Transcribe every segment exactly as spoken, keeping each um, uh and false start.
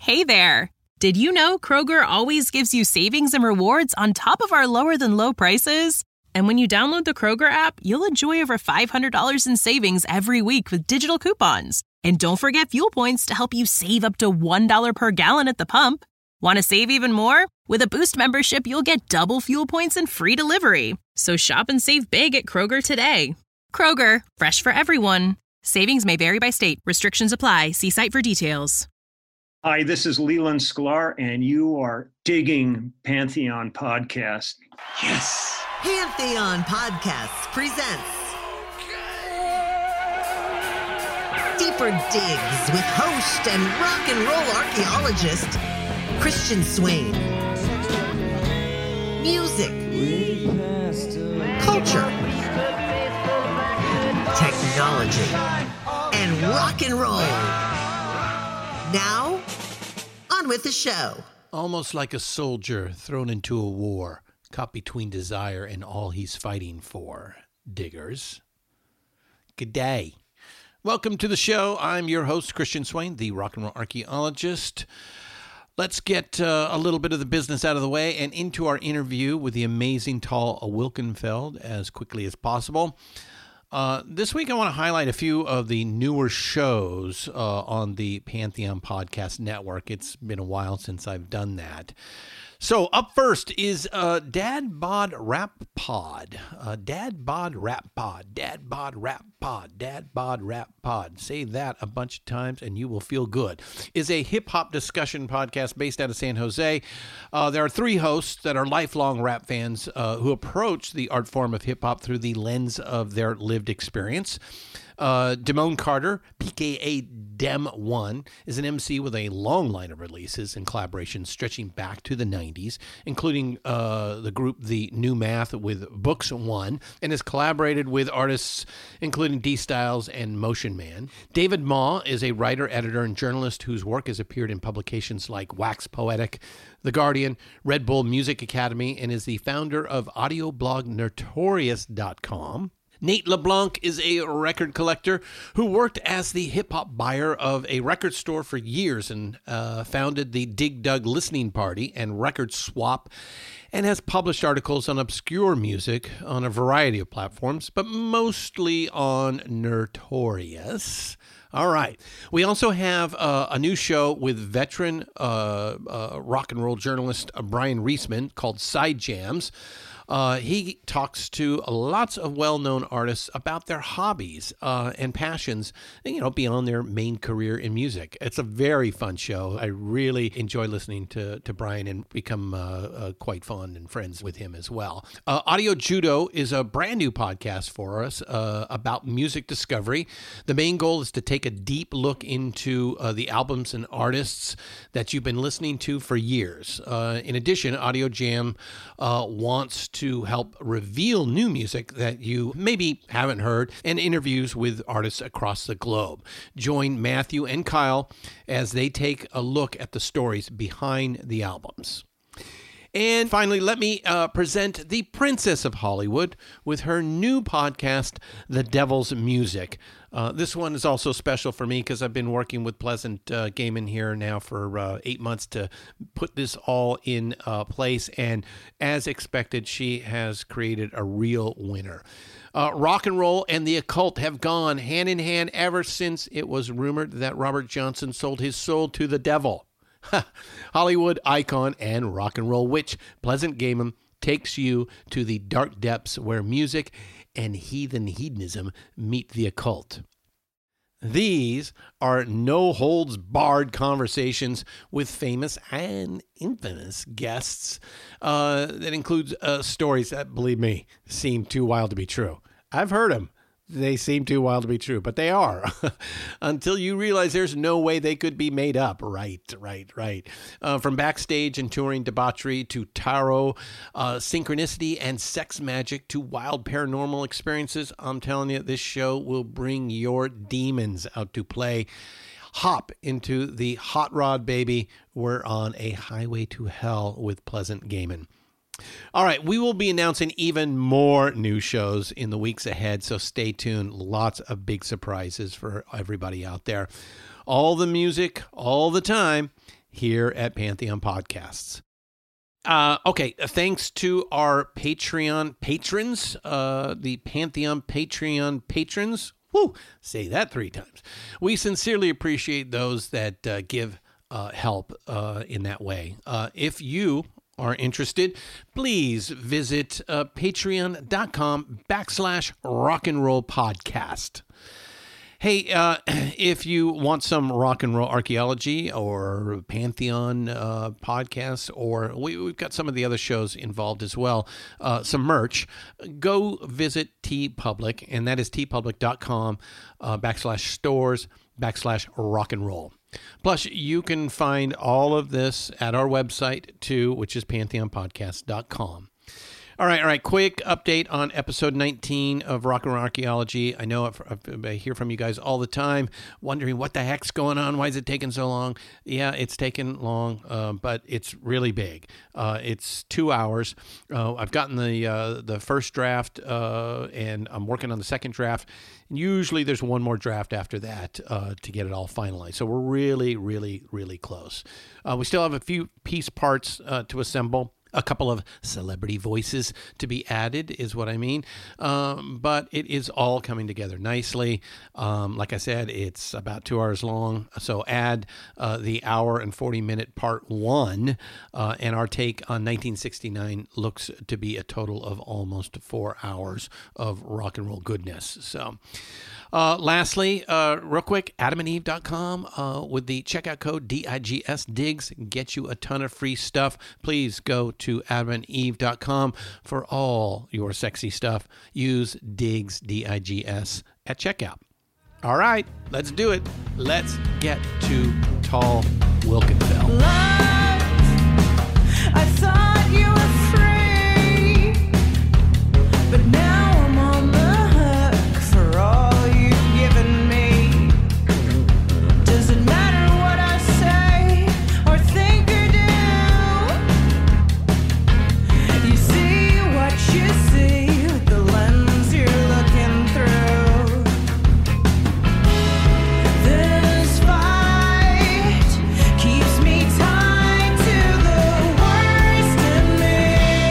Hey there! Did you know Kroger always gives you savings and rewards on top of our lower-than-low prices? And when you download the Kroger app, you'll enjoy over five hundred dollars in savings every week with digital coupons. And don't forget fuel points to help you save up to one dollar per gallon at the pump. Want to save even more? With a Boost membership, you'll get double fuel points and free delivery. So shop and save big at Kroger today. Kroger, fresh for everyone. Savings may vary by state. Restrictions apply. See site for details. Hi, this is Leland Sklar, and you are digging Pantheon Podcast. Yes! Pantheon Podcasts presents Deeper Digs with host and rock and roll archaeologist Christian Swain. Music, culture, technology, and rock and roll. Now, on with the show. Almost like a soldier thrown into a war, caught between desire and all he's fighting for. Diggers. Good day. Welcome to the show. I'm your host, Christian Swain, the rock and roll archaeologist. Let's get uh, a little bit of the business out of the way and into our interview with the amazing Tal Wilkenfeld as quickly as possible. Uh, this week, I want to highlight a few of the newer shows uh, on the Pantheon Podcast Network. It's been a while since I've done that. So up first is uh, Dad Bod Rap Pod. Uh, Dad Bod Rap Pod. Dad Bod Rap Pod. Dad Bod Rap Pod. Say that a bunch of times and you will feel good. Is a hip-hop discussion podcast based out of San Jose. Uh, there are three hosts that are lifelong rap fans uh, who approach the art form of hip-hop through the lens of their lived experience. Uh, Damone Carter, p k a. Dem one, is an M C with a long line of releases and collaborations stretching back to the nineties, including uh, the group The New Math with Books One, and has collaborated with artists including D Styles and Motion Man. David Maw is a writer, editor, and journalist whose work has appeared in publications like Wax Poetic, The Guardian, Red Bull Music Academy, and is the founder of audio blog Notorious dot com. Nate LeBlanc is a record collector who worked as the hip-hop buyer of a record store for years and uh, founded the Dig Dug Listening Party and Record Swap, and has published articles on obscure music on a variety of platforms, but mostly on Notorious. All right. We also have uh, a new show with veteran uh, uh, rock and roll journalist uh, Brian Reisman called Side Jams. Uh, he talks to lots of well-known artists about their hobbies uh, and passions, you know, beyond their main career in music. It's a very fun show. I really enjoy listening to, to Brian and become uh, uh, quite fond and friends with him as well. Uh, Audio Judo is a brand new podcast for us uh, about music discovery. The main goal is to take a deep look into uh, the albums and artists that you've been listening to for years. Uh, in addition, Audio Jam uh, wants to help reveal new music that you maybe haven't heard and interviews with artists across the globe. Join Matthew and Kyle as they take a look at the stories behind the albums. And finally, let me uh, present the Princess of Hollywood with her new podcast, The Devil's Music. Uh, this one is also special for me because I've been working with Pleasant uh, Gaiman here now for uh, eight months to put this all in uh, place. And as expected, she has created a real winner. Uh, rock and roll and the occult have gone hand in hand ever since it was rumored that Robert Johnson sold his soul to the devil. Hollywood icon and rock and roll witch Pleasant Gaiman takes you to the dark depths where music and heathen hedonism meet the occult. These are no-holds-barred conversations with famous and infamous guests uh, that includes uh, stories that, believe me, seem too wild to be true. I've heard them. They seem too wild to be true, but they are. Until you realize there's no way they could be made up. Right, right, right. Uh, from backstage and touring debauchery to tarot, uh, synchronicity, and sex magic to wild paranormal experiences, I'm telling you, this show will bring your demons out to play. Hop into the hot rod, baby. We're on a highway to hell with Pleasant Gaiman. All right, we will be announcing even more new shows in the weeks ahead, so stay tuned. Lots of big surprises for everybody out there. All the music, all the time, here at Pantheon Podcasts. Uh, okay, thanks to our Patreon patrons, uh, the Pantheon Patreon patrons. Woo, say that three times. We sincerely appreciate those that uh, give uh, help uh, in that way. Uh, if you are interested, please visit uh, patreon.com backslash rock and roll podcast. Hey, uh, if you want some rock and roll archaeology or Pantheon uh, podcasts, or we, we've got some of the other shows involved as well, uh, some merch, go visit TeePublic, and that is tpublic.com uh, backslash stores backslash rock and roll. Plus, you can find all of this at our website, too, which is pantheon podcast dot com. All right, all right. Quick update on episode nineteen of Rock and Roll Archaeology. I know I've, I hear from you guys all the time, wondering what the heck's going on. Why is it taking so long? Yeah, it's taken long, uh, but it's really big. Uh, it's two hours. Uh, I've gotten the uh, the first draft, uh, and I'm working on the second draft. And usually, there's one more draft after that uh, to get it all finalized. So we're really, really, really close. Uh, we still have a few piece parts uh, to assemble. A couple of celebrity voices to be added is what I mean. Um, but it is all coming together nicely. Um, like I said, it's about two hours long. So add uh, the hour and forty minute part one. Uh, and our take on nineteen sixty-nine looks to be a total of almost four hours of rock and roll goodness. So uh, lastly, uh, real quick, adam and eve dot com uh, with the checkout code D I G S Diggs gets you a ton of free stuff. Please go to to adam and eve dot com for all your sexy stuff. Use Diggs, D I G S, at checkout. All right, let's do it. Let's get to Tall Wilkenfeld. Love, I thought you were free, but now I'm on the hook for all you've given me. Does it matter what I say or think or do? You see what you see with the lens you're looking through. This fight keeps me tied to the worst in me,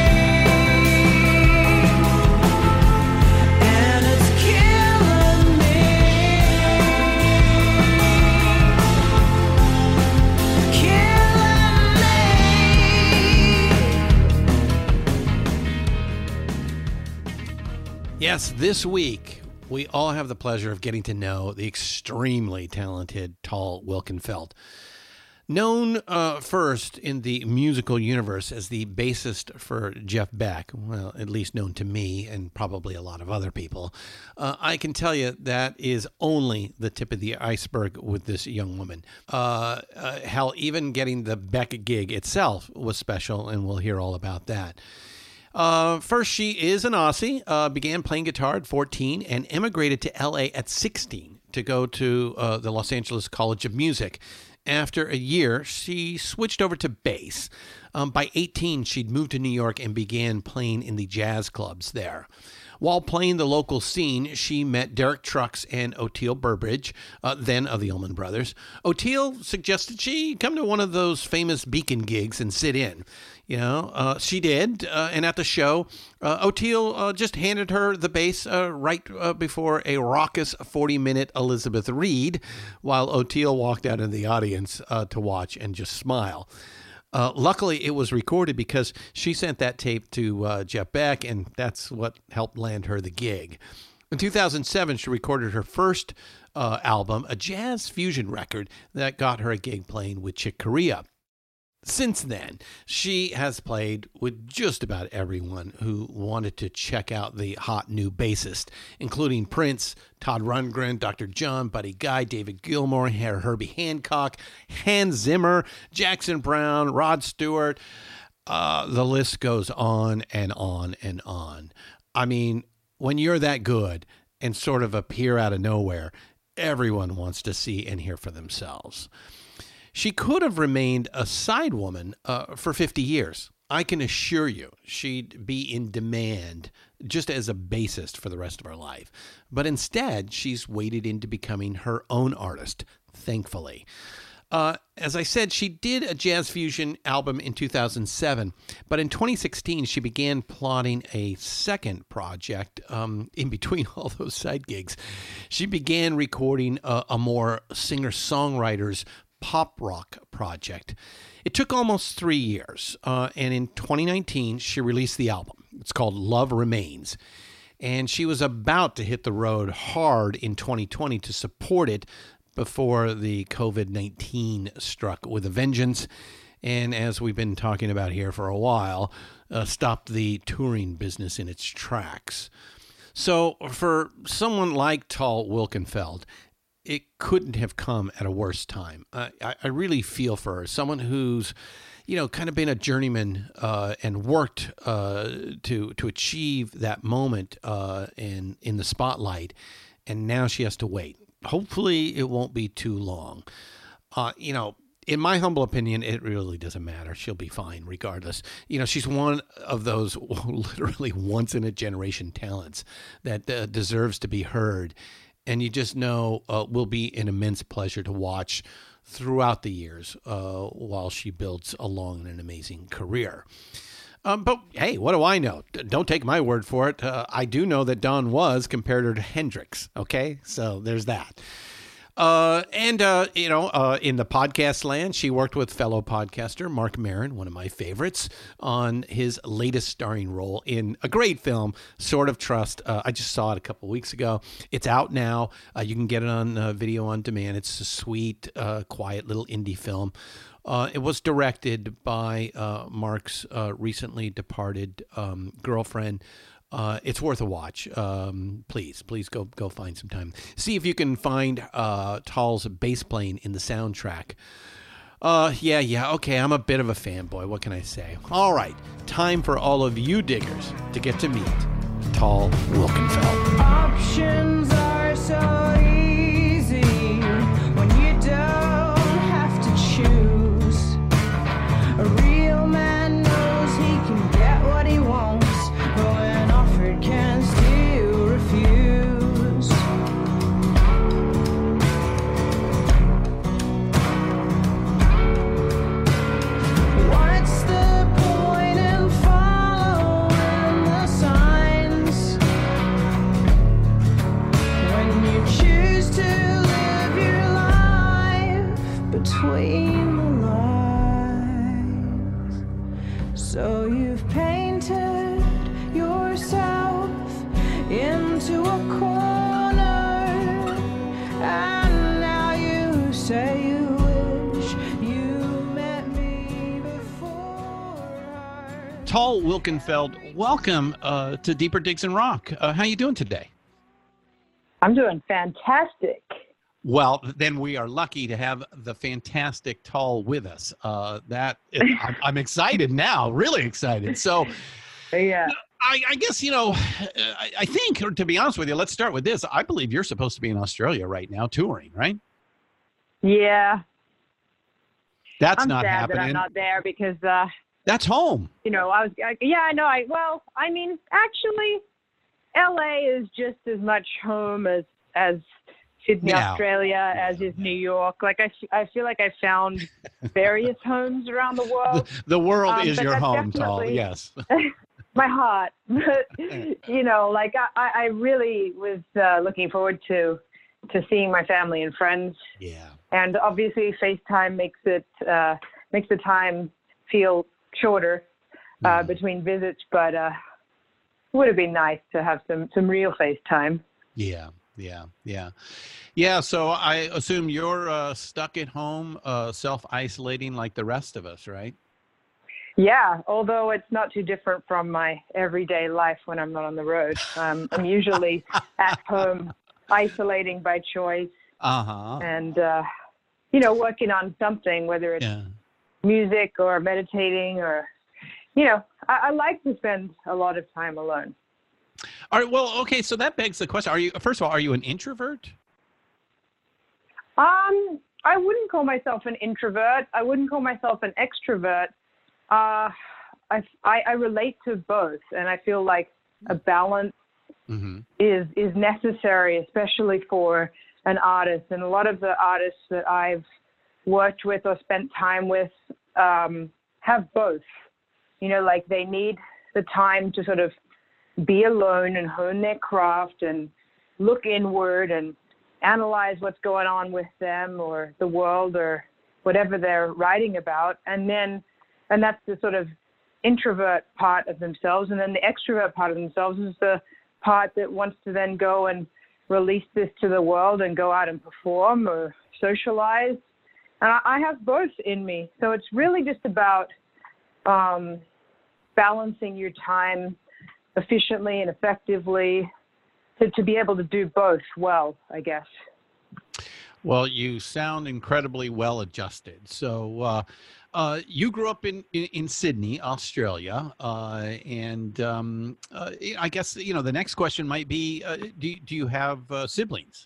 and it's killing me, killing me. Yes, this week we all have the pleasure of getting to know the extremely talented Tall Wilkenfeld. Known uh, first in the musical universe as the bassist for Jeff Beck, well, at least known to me and probably a lot of other people, uh, I can tell you that is only the tip of the iceberg with this young woman. Uh, uh, hell, even getting the Beck gig itself was special, and we'll hear all about that. Uh, first, she is an Aussie, uh, began playing guitar at fourteen and emigrated to L A at sixteen to go to uh, the Los Angeles College of Music. After a year, she switched over to bass. Um, by eighteen, she'd moved to New York and began playing in the jazz clubs there. While playing the local scene, she met Derek Trucks and Oteil Burbridge, uh, then of the Allman Brothers. Oteil suggested she come to one of those famous Beacon gigs and sit in. You know, uh, she did, uh, and at the show, uh, Oteil uh, just handed her the bass uh, right uh, before a raucous forty-minute Elizabeth Reed, while Oteil walked out in the audience uh, to watch and just smile. Uh, luckily, it was recorded because she sent that tape to uh, Jeff Beck, and that's what helped land her the gig. In two thousand seven, she recorded her first uh, album, a jazz fusion record that got her a gig playing with Chick Corea. Since then, she has played with just about everyone who wanted to check out the hot new bassist, including Prince, Todd Rundgren, Doctor John, Buddy Guy, David Gilmour, Herbie Hancock, Hans Zimmer, Jackson Browne, Rod Stewart. Uh, the list goes on and on and on. I mean, when you're that good and sort of appear out of nowhere, everyone wants to see and hear for themselves. She could have remained a side woman uh, for fifty years. I can assure you she'd be in demand just as a bassist for the rest of her life. But instead, she's waded into becoming her own artist, thankfully. Uh, as I said, she did a jazz fusion album in two thousand seven, but in twenty sixteen, she began plotting a second project um, in between all those side gigs. She began recording a, a more singer-songwriter's pop rock project. It took almost three years, uh, and in twenty nineteen, she released the album. It's called Love Remains, and she was about to hit the road hard in twenty twenty to support it before the covid nineteen struck with a vengeance, and as we've been talking about here for a while, uh, stopped the touring business in its tracks. So for someone like Tal Wilkenfeld, it couldn't have come at a worse time. Uh, I, I really feel for her, someone who's, you know, kind of been a journeyman uh, and worked uh, to to achieve that moment uh, in in the spotlight, and now she has to wait. Hopefully it won't be too long. Uh, you know, in my humble opinion, it really doesn't matter. She'll be fine regardless. You know, she's one of those literally once in a generation talents that uh, deserves to be heard. And you just know uh, will be an immense pleasure to watch throughout the years uh, while she builds along an amazing career. Um, but hey, what do I know? D- don't take my word for it. Uh, I do know that Dawn Was compared her to Hendrix. Okay, so there's that. Uh, and, uh, you know, uh, in the podcast land, she worked with fellow podcaster Mark Maron, one of my favorites, on his latest starring role in a great film, Sword of Trust. Uh, I just saw it a couple weeks ago. It's out now. Uh, you can get it on uh, video on demand. It's a sweet, uh, quiet little indie film. Uh, it was directed by uh, Mark's uh, recently departed um, girlfriend. Uh, it's worth a watch. Um, please, please go go find some time. See if you can find uh, Tal's bass playing in the soundtrack. Uh, yeah, yeah, okay, I'm a bit of a fanboy. What can I say? All right, time for all of you diggers to get to meet Tal Wilkenfeld. Options are so easy when you don't have to choose. A real man knows he can get what he wants, but when offered can still refuse. What's the point in following the signs when you choose to live your life between the lines? So you've painted yourself into a corner, and now you say you wish you met me before her. Tal Wilkenfeld, welcome uh, to Deeper Digs and Rock. Uh, how you doing today? I'm doing fantastic. Well, then we are lucky to have the fantastic Tal with us. Uh, that I'm, I'm excited now, really excited. So, Yeah. I, I guess, you know, I, I think, or to be honest with you, let's start with this. I believe you're supposed to be in Australia right now touring, right? Yeah. That's I'm not sad happening. that I'm not there because, uh, That's home. you know, I was, I, yeah, I know. I, well, I mean, actually, L A is just as much home as, as Sydney, Yeah. Australia, as is New York. Like, I, f- I feel like I found various homes around the world. The, the world Um, is but your that's home, Tal. definitely- Yes. My heart. You know, like, I, I really was uh, looking forward to, to seeing my family and friends. Yeah. And obviously FaceTime makes it uh, makes the time feel shorter uh, Mhm. between visits, but uh, it would have been nice to have some, some real FaceTime. Yeah. Yeah. Yeah. Yeah. So I assume you're uh, stuck at home, uh, self-isolating like the rest of us, right? Yeah, although it's not too different from my everyday life when I'm not on the road. Um, I'm usually at home, isolating by choice, Uh-huh. and, uh, you know, working on something, whether it's Yeah. music or meditating or, you know, I, I like to spend a lot of time alone. All right. Well, okay. So that begs the question. Are you, first of all, are you an introvert? Um, I wouldn't call myself an introvert. I wouldn't call myself an extrovert. Uh, I, I, I relate to both, and I feel like a balance Mm-hmm. is is necessary, especially for an artist. And a lot of the artists that I've worked with or spent time with um, have both. You know, like they need the time to sort of be alone and hone their craft and look inward and analyze what's going on with them or the world or whatever they're writing about. And then, and that's the sort of introvert part of themselves. And then the extrovert part of themselves is the part that wants to then go and release this to the world and go out and perform or socialize. And I, I have both in me. So it's really just about um, balancing your time efficiently and effectively to, to be able to do both well, I guess. Well, you sound incredibly well adjusted. So uh, uh, you grew up in, in, in Sydney, Australia. Uh, and um, uh, I guess, you know, the next question might be, uh, do, do you have uh, siblings?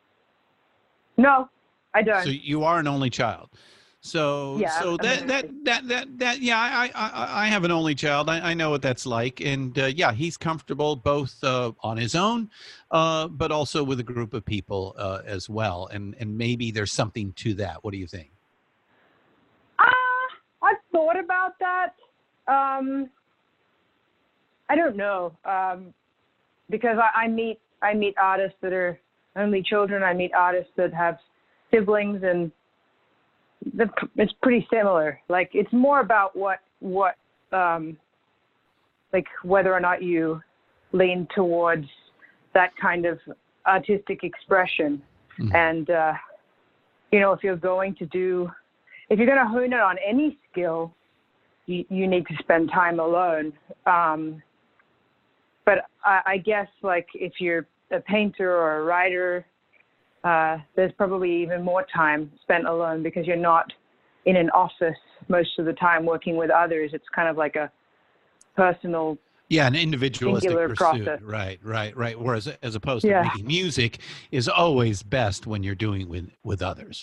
No, I don't. So you are an only child. So, Yeah, so I'm that, an that, that, that, that, yeah, I, I, I have an only child. I, I know what that's like. And, uh, yeah, he's comfortable both, uh, on his own, uh, but also with a group of people, uh, as well. And, and maybe there's something to that. What do you think? Uh, I've thought about that. Um, I don't know. Um, because I, I meet, I meet artists that are only children. I meet artists that have siblings, and the, it's pretty similar. Like, it's more about what, what, um, like whether or not you lean towards that kind of artistic expression. Mm-hmm. And, uh, you know, if you're going to do, if you're going to hone it on any skill, you, you need to spend time alone. Um, but I, I guess, like, if you're a painter or a writer, Uh, there's probably even more time spent alone because you're not in an office most of the time working with others. It's kind of like a personal, yeah, an individualistic pursuit. Process. Right, right, right. Whereas as opposed to Yeah. making music is always best when you're doing with with others.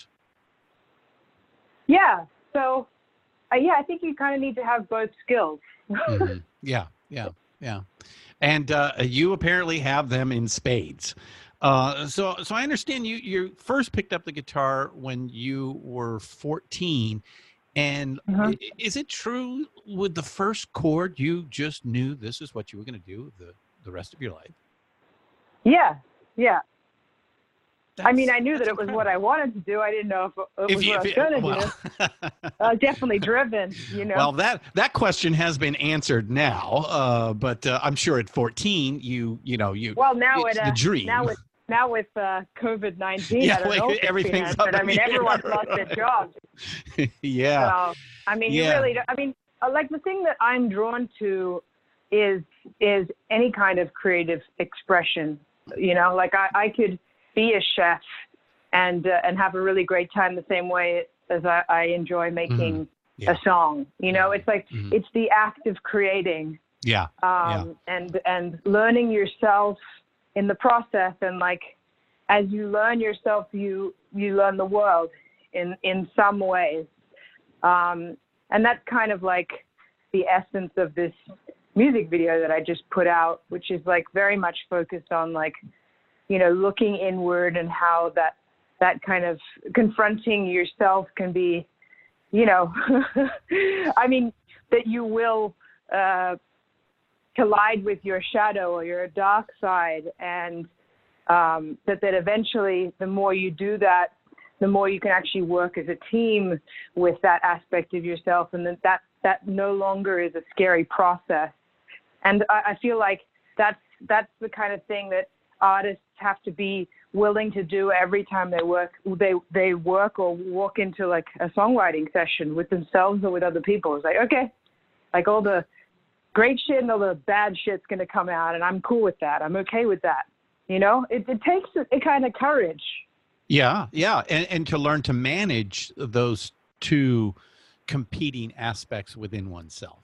Yeah. So, uh, yeah, I think you kind of need to have both skills. Mm-hmm. Yeah, yeah, yeah. And uh, you apparently have them in spades. Uh, so, so I understand you, you first picked up the guitar when you were fourteen, and Uh-huh. i- is it true with the first chord, you just knew this is what you were going to do the, the rest of your life? Yeah. Yeah. I mean, That's- I knew that that's it was what I wanted to do. I didn't know if it was If you- what I was if you- going to well, do. I was definitely driven, you know. well, that, that question has been answered now, uh, but uh, I'm sure at fourteen, you, you know, you, Well, now it's it, the uh, dream. now with now with uh, COVID nineteen, Yeah, I don't wait, know if it's been everything's answered. up I in mean, the air, everyone's lost their right. jobs. yeah. So, I mean, you Yeah. really don't, I mean, uh, like the thing that I'm drawn to is is any kind of creative expression. You know, like I, I could be a chef and uh, and have a really great time the same way as I, I enjoy making Mhm. Yeah. a song. You know, it's like Mhm. it's the act of creating. Yeah. um, and and learning yourself in the process, and like as you learn yourself, you you learn the world in in some ways, um, and that's kind of like the essence of this music video that I just put out, which is like very much focused on like, you know, looking inward and how that that kind of confronting yourself can be, you know, I mean, that you will uh, collide with your shadow or your dark side, and um, that, that eventually the more you do that, the more you can actually work as a team with that aspect of yourself, and that that, that no longer is a scary process. And I, I feel like that's, that's the kind of thing that artists have to be willing to do every time they work, they, they work or walk into like a songwriting session with themselves or with other people. It's like, okay, like all the great shit and all the bad shit's going to come out, and I'm cool with that. I'm okay with that. You know, it, it takes a, a kind of courage. Yeah, yeah, and and to learn to manage those two competing aspects within oneself.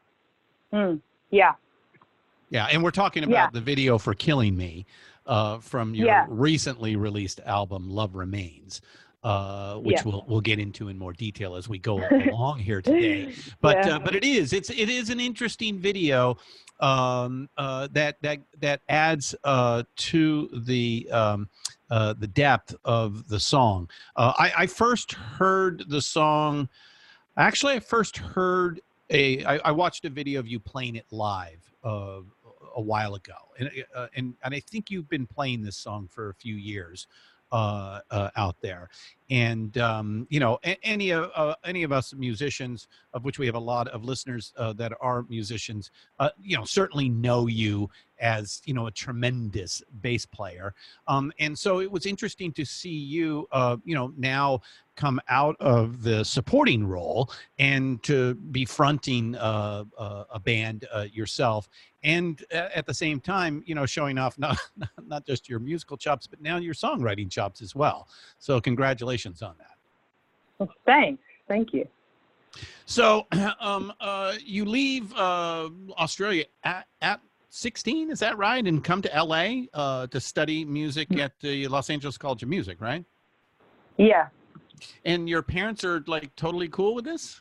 Mm, yeah. Yeah, and we're talking about Yeah. the video for Killing Me uh, from your Yeah. recently released album, Love Remains, uh, which Yeah. we'll we'll get into in more detail as we go along here today. But Yeah. uh, but it is it's it is an interesting video um, uh, that that that adds uh, to the um, uh, the depth of the song. Uh, I, I first heard the song. Actually, I first heard a. I, I watched a video of you playing it live uh, a while ago, and uh, and and I think you've been playing this song for a few years uh, uh, out there. And um, you know, a- any of uh, any of us musicians, of which we have a lot of listeners uh, that are musicians, uh, you know, certainly know you as, you know, a tremendous bass player. Um, and so it was interesting to see you, uh, you know, now come out of the supporting role and to be fronting uh, uh, a band uh, yourself, and uh, at the same time, you know, showing off not not just your musical chops, but now your songwriting chops as well. So congratulations on that. Well, thanks. Thank you. So um, uh, you leave uh, Australia at, at sixteen, is that right? And come to L A uh, to study music at the Los Angeles College of Music, right? Yeah. And your parents are like totally cool with this?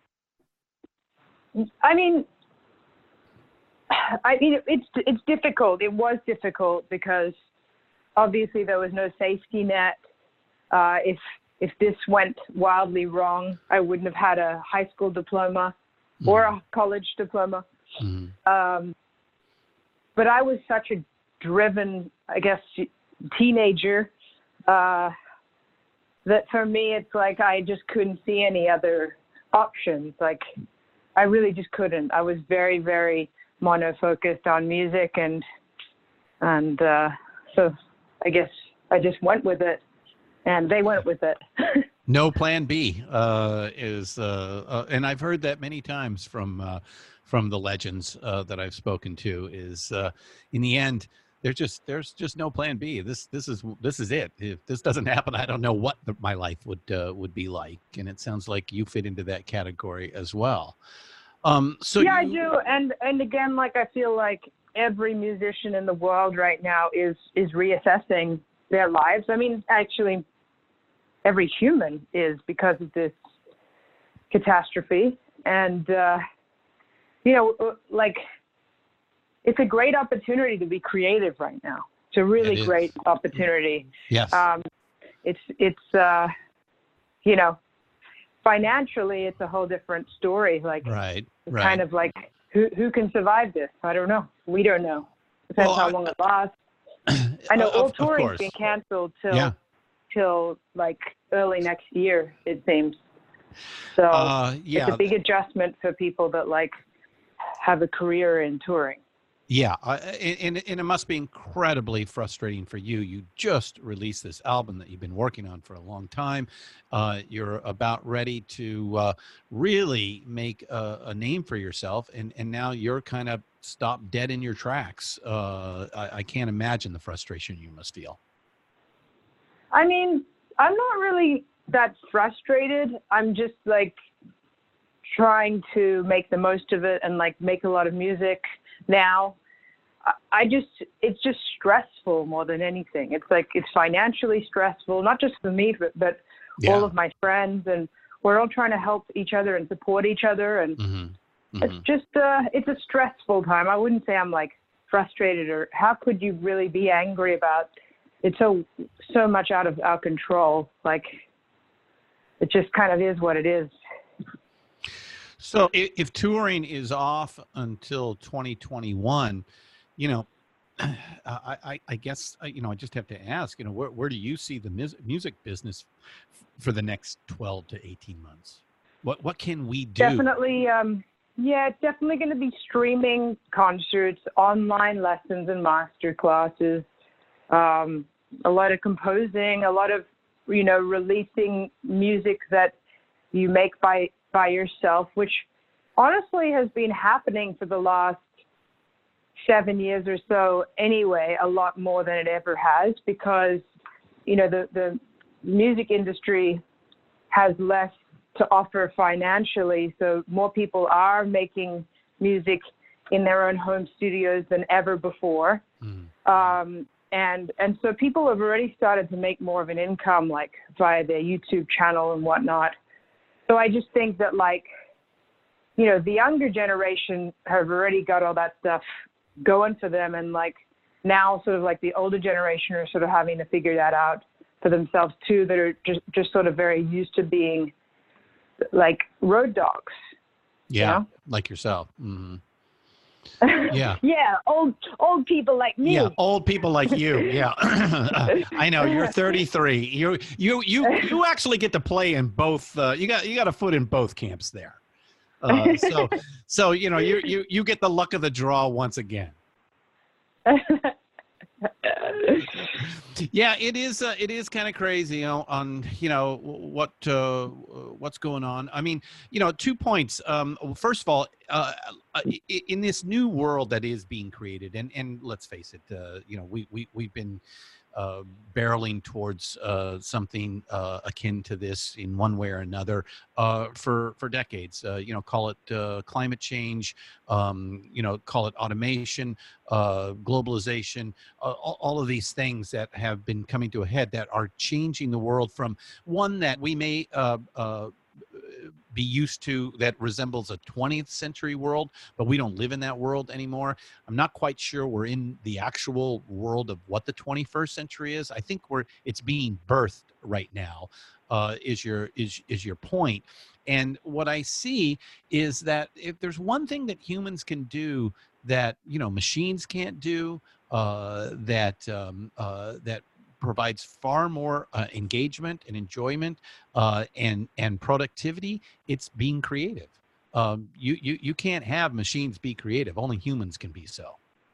I mean, I mean, it's it's difficult. It was difficult because obviously there was no safety net. Uh, if if this went wildly wrong, I wouldn't have had a high school diploma mm-hmm. or a college diploma. Mm-hmm. Um, but I was such a driven, I guess, teenager uh, that for me, it's like I just couldn't see any other options. Like, I really just couldn't. I was very, very mono-focused on music, and and uh, so I guess I just went with it, and they went with it. No plan B uh, is, uh, uh, and I've heard that many times from uh, from the legends uh, that I've spoken to. Is uh, in the end, there's just there's just no plan B. This this is this is it. If this doesn't happen, I don't know what the, my life would uh, would be like. And it sounds like you fit into that category as well. Um, so yeah, you... I do, and and again, like I feel like every musician in the world right now is is reassessing their lives. I mean, actually, every human is because of this catastrophe, and uh, you know, like it's a great opportunity to be creative right now. It's a really great opportunity. Yes. Um, it's it's uh, you know. Financially, it's a whole different story. Like, right, it's right. kind of like, who who can survive this? I don't know. We don't know. Depends well, how I, long it lasts. I know of, all touring's being canceled till yeah. till like early next year, it seems. So uh, yeah. it's a big adjustment for people that like have a career in touring. Yeah, uh, and, and it must be incredibly frustrating for you. You just released this album that you've been working on for a long time. Uh, you're about ready to uh, really make a, a name for yourself, and, and now you're kind of stopped dead in your tracks. Uh, I, I can't imagine the frustration you must feel. I mean, I'm not really that frustrated. I'm just like trying to make the most of it and like make a lot of music. Now, I just, it's just stressful more than anything. It's like, it's financially stressful, not just for me, but, but yeah. all of my friends, and we're all trying to help each other and support each other. And mm-hmm. Mm-hmm. it's just, uh, it's a stressful time. I wouldn't say I'm like frustrated, or how could you really be angry about it's so, so much out of our control. Like, it just kind of is what it is. So if, if touring is off until twenty twenty-one, you know, I, I, I guess, you know, I just have to ask, you know, where, where do you see the mus- music business for the next twelve to eighteen months? What what can we do? Definitely, um, yeah, it's definitely going to be streaming concerts, online lessons and master classes, um, a lot of composing, a lot of, you know, releasing music that you make by by yourself, which honestly has been happening for the last seven years or so anyway, a lot more than it ever has, because, you know, the, the music industry has less to offer financially. So more people are making music in their own home studios than ever before. Mm. Um, and, and so people have already started to make more of an income, like via their YouTube channel and whatnot. So I just think that, like, you know, the younger generation have already got all that stuff going for them. And, like, now sort of like the older generation are sort of having to figure that out for themselves too, that are just, just sort of very used to being like road dogs. Yeah, you know? like yourself. Mm-hmm. Yeah. Yeah, old old people like me. Yeah, old people like you. Yeah, I know. You're thirty-three. You you you you actually get to play in both. Uh, you got you got a foot in both camps there. Uh, so so you know you you you get the luck of the draw once again. Yeah, it is. Uh, it is kind of crazy, you know, on you know what uh, what's going on. I mean, you know, two points. Um, first of all, uh, in this new world that is being created, and and let's face it, uh, you know, we we we've been uh, barreling towards uh, something uh, akin to this in one way or another uh, for for decades. Uh, you know, call it uh, climate change. Um, you know, call it automation, uh, globalization. Uh, all, all of these things that have been coming to a head that are changing the world from one that we may uh, uh, be used to that resembles a twentieth century world, but we don't live in that world anymore. I'm not quite sure we're in the actual world of what the twenty-first century is. I think we're it's being birthed right now. Uh, is your is is your point? And what I see is that if there's one thing that humans can do that you know machines can't do, uh, that um, uh, that provides far more uh, engagement and enjoyment uh, and and productivity, it's being creative. Um, you, you you can't have machines be creative. Only humans can be so.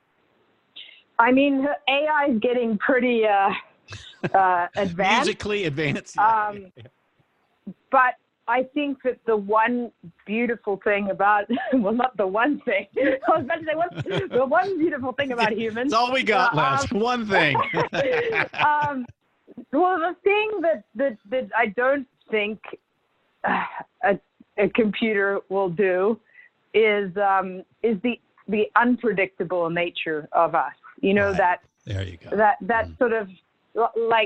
I mean, A I is getting pretty uh, uh, advanced. Musically advanced. Um, but I think that the one beautiful thing about, well, not the one thing, I was about to say, what's the one beautiful thing about humans? It's all we got uh, left. Um, one thing. um, well, the thing that, that, that I don't think uh, a, a computer will do is um, is the the unpredictable nature of us. You know, Right. that There you go. that that Mm. sort of like,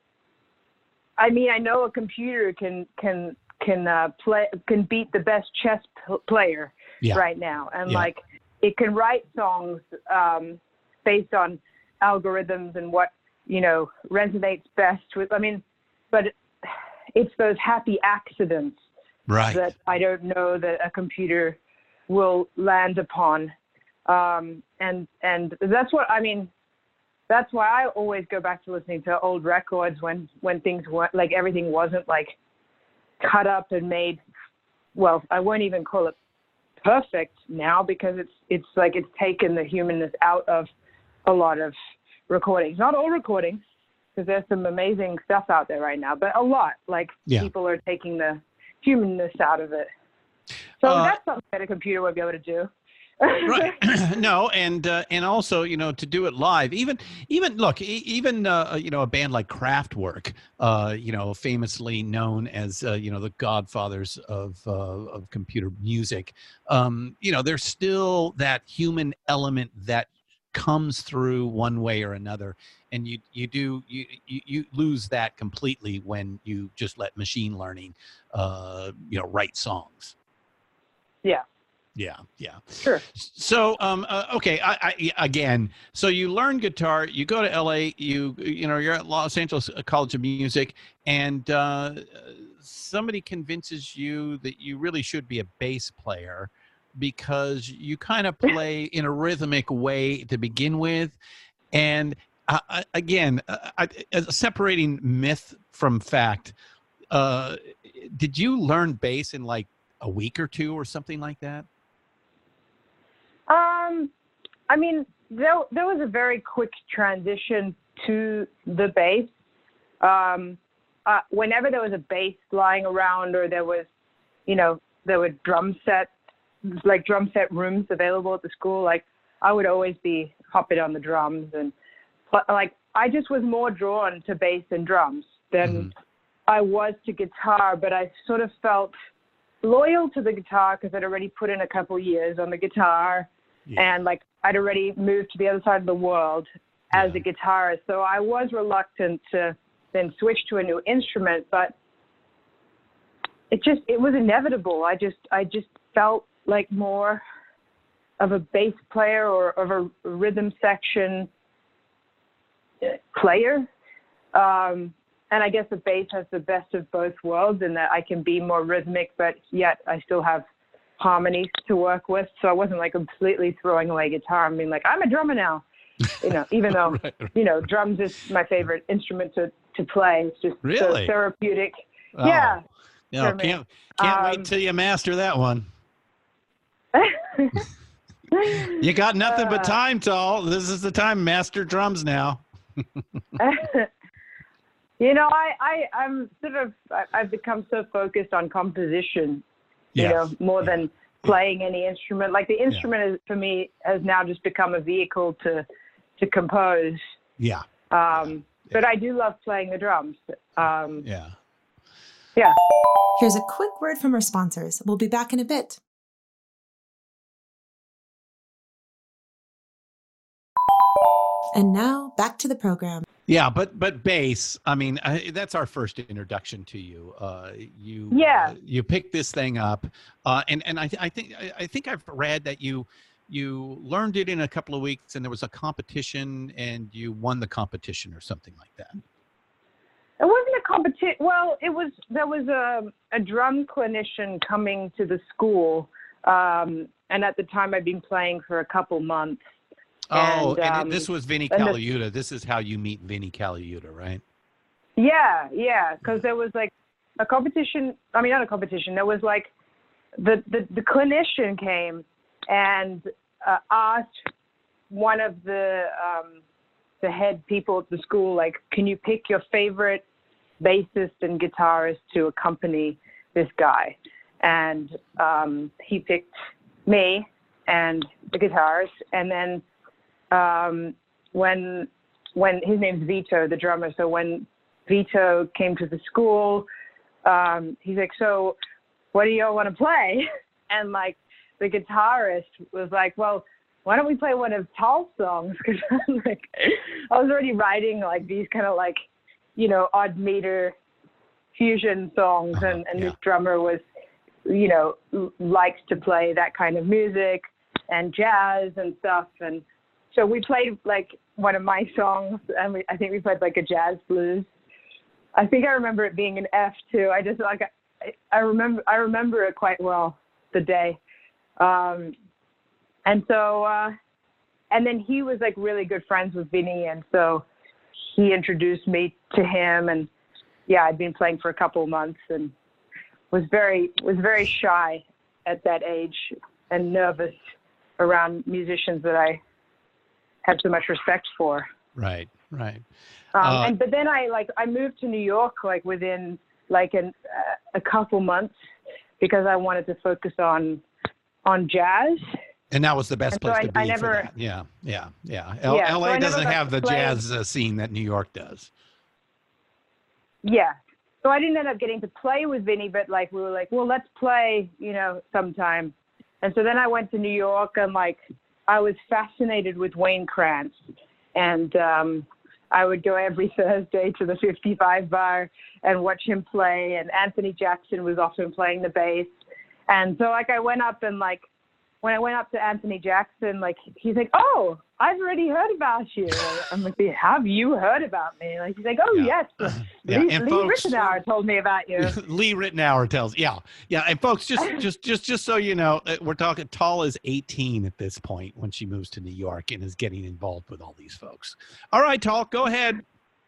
I mean, I know a computer can can can uh, play can beat the best chess p- player Yeah. right now, and Yeah. like it can write songs um, based on algorithms and what you know resonates best with. I mean, but it's those happy accidents Right. that I don't know that a computer will land upon, um, and and that's what I mean. That's why I always go back to listening to old records when when things weren't like everything wasn't like cut up and made. Well, I won't even call it perfect now because it's it's like it's taken the humanness out of a lot of recordings. Not all recordings, because there's some amazing stuff out there right now, but a lot. Like Yeah. people are taking the humanness out of it. So Uh, that's something that a computer won't be able to do. Right. No, and uh, and also, you know, to do it live, even even look, e- even uh, you know, a band like Kraftwerk, uh, you know, famously known as uh, you know the godfathers of uh, of computer music. Um, you know, there's still that human element that comes through one way or another, and you you do you you, you lose that completely when you just let machine learning, uh, you know, write songs. Yeah. Yeah, yeah. Sure. So, um, uh, okay, I, I, again, so you learn guitar, you go to L A, you, you know, you're at Los Angeles College of Music, and uh, somebody convinces you that you really should be a bass player because you kind of play in a rhythmic way to begin with. And uh, I- again, uh, I, as separating myth from fact, uh, did you learn bass in like a week or two or something like that? Um, I mean, there, there was a very quick transition to the bass. Um, uh, whenever there was a bass lying around or there was, you know, there were drum set, like drum set rooms available at the school, like I would always be hopping on the drums and but like, I just was more drawn to bass and drums than Mm-hmm. I was to guitar, but I sort of felt loyal to the guitar because I'd already put in a couple years on the guitar. Yeah. And like I'd already moved to the other side of the world as Yeah. a guitarist. So I was reluctant to then switch to a new instrument, but it just, it was inevitable. I just, I just felt like more of a bass player or of a rhythm section player. Um, and I guess the bass has the best of both worlds in that I can be more rhythmic, but yet I still have harmonies to work with. So I wasn't like completely throwing away guitar and being like, I'm a drummer now, you know, even though, right, right. you know, drums is my favorite instrument to, to play. It's just Really? so therapeutic. Oh. Yeah. No, for me. can't can't Um, wait till you master that one. You got nothing but Uh, time, Tall. This is the time. Master drums now. You know, I, I, I'm sort of, I- I've become so focused on composition, you Yes. know, more than playing any instrument. Like the instrument is, for me, has now just become a vehicle to, to compose. Yeah. Um, But I do love playing the drums. Um, Yeah. yeah. Here's a quick word from our sponsors. We'll be back in a bit. And now back to the program. Yeah, but but bass. I mean, I, that's our first introduction to you. Uh, you Yeah. uh, you picked this thing up, uh, and and I, I think I, I think I've read that you you learned it in a couple of weeks, and there was a competition, and you won the competition or something like that. It wasn't a competition. Well, it was, there was a, a drum clinician coming to the school. Um, and at the time I'd been playing for a couple months. Oh, And, and, um, it, this was Vinny and the- Caliuta. This is how you meet Vinny Caliuta, right? Yeah, yeah, because there was like a competition. I mean, not a competition. There was like the the, the clinician came and uh, asked one of the um, the head people at the school, like, can you pick your favorite bassist and guitarist to accompany this guy? And um, he picked me and the guitarist, and then um, when when his name's Vito, the drummer. So when Vito came to the school, um, he's like, so what do y'all want to play? And like the guitarist was like, well, why don't we play one of Tall's songs? Because like, I was already writing like these kind of like, you know, odd meter fusion songs, Uh-huh, and, and yeah. this drummer was, you know, l- likes to play that kind of music and jazz and stuff. And so we played like one of my songs, and we, I think we played like a jazz blues. I think I remember it being an F too. I just like I, I remember I remember it quite well, the day. Um, and so uh, and then he was like really good friends with Vinny, and so he introduced me to him. And yeah, I'd been playing for a couple of months and was very was very shy at that age and nervous around musicians that I had so much respect for. Right, right. Um, Uh, and but then I like I moved to New York like within like an, uh, a couple months because I wanted to focus on on jazz. And that was the best And so place I- to be I for never- that. Yeah, yeah, yeah. L- Yeah, so L A I never doesn't got have to the play- jazz uh, scene that New York does. Yeah. So I didn't end up getting to play with Vinny, but like we were like, well, let's play, you know, sometime. And so then I went to New York, and like I was fascinated with Wayne Krantz, and um, I would go every Thursday to the fifty-five bar and watch him play. And Anthony Jackson was often playing the bass. And so like I went up and like when I went up to Anthony Jackson, like he's like, oh, I've already heard about you. I'm like, have you heard about me? Like he's like, oh Yeah. yes, Yeah, Lee, and Lee folks- Ritenour told me about you. Lee Ritenour tells, yeah, yeah. And folks, just, just, just, just so you know, uh, we're talking. Tall is eighteen at this point when she moves to New York and is getting involved with all these folks. All right, Tall, go ahead.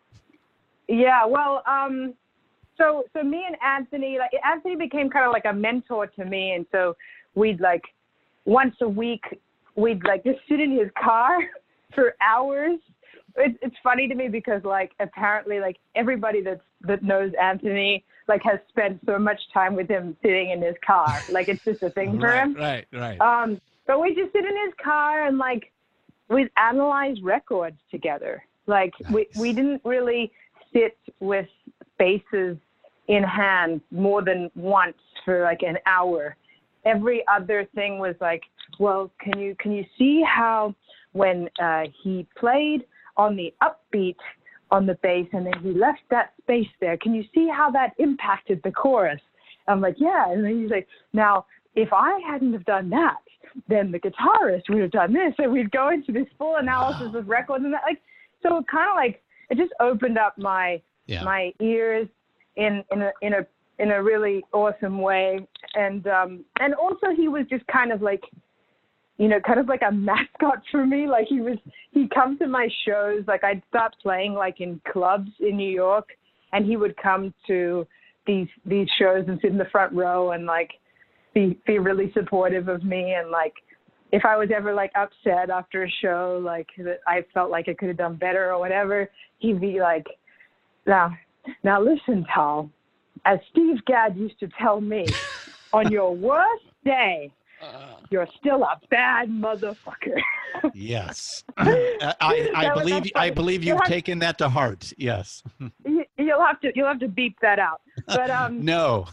Yeah, well, um, so so me and Anthony, like Anthony became kind of like a mentor to me, and so we'd like once a week we'd like just sit in his car for hours. It's it's funny to me because like apparently like everybody that's that knows Anthony like has spent so much time with him sitting in his car. Like it's just a thing for right, him. right, right. Um, but we just sit in his car and like we'd analyze records together. Like we, Nice. we didn't really sit with basses in hand more than once for like an hour. Every other thing was like, well, can you can you see how when uh, he played on the upbeat on the bass and then he left that space there, can you see how that impacted the chorus? I'm like, yeah. And then he's like, now, if I hadn't have done that, then the guitarist would have done this. And we'd go into this full analysis Wow. of records and that. Like, so kind of like it just opened up my Yeah. my ears in in a in a in a really awesome way. And um, and also he was just kind of like, you know, kind of like a mascot for me. Like he was, he'd come to my shows. Like I'd start playing like in clubs in New York, and he would come to these these shows and sit in the front row and like be be really supportive of me. And like if I was ever like upset after a show, like that I felt like I could have done better or whatever, he'd be like, now now listen, Tal, as Steve Gadd used to tell me, on your worst day, you're still a bad motherfucker. Yes. I, I, I That was- believe that's I funny. believe You'll you've have- taken that to heart. Yes. You- You'll have to you'll have to beep that out. But um, No.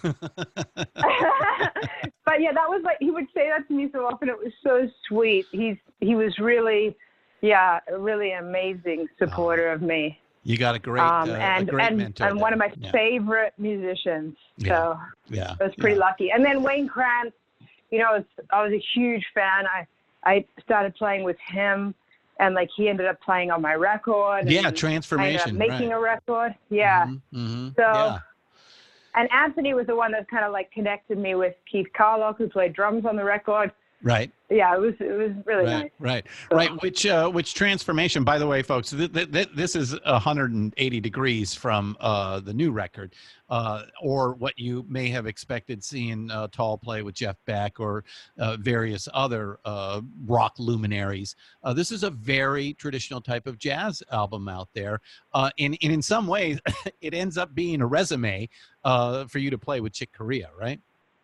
but yeah, that was like he would say that to me so often. It was so sweet. He's he was really, yeah, a really amazing supporter of me. You got a great, Um, uh, and a great and, mentor. and one of there. my Yeah. favorite musicians. Yeah. So Yeah. I was pretty yeah. lucky. And then Wayne Krantz, you know, it's, I was a huge fan. I I started playing with him, and like he ended up playing on my record. And Yeah, then I ended up transformation. making right. a record. Yeah. Mm-hmm. So- yeah. And Anthony was the one that kind of like connected me with Keith Carlock, who played drums on the record. Right. Yeah, it was it was really Right, nice. right, So- right. Which, uh, which transformation? By the way, folks, th- th- th- this is one hundred eighty degrees from uh, the new record, uh, or what you may have expected seeing uh, Tall play with Jeff Beck or uh, various other uh, rock luminaries. Uh, this is a very traditional type of jazz album out there, uh, and, and in some ways, it ends up being a resume uh, for you to play with Chick Corea, right?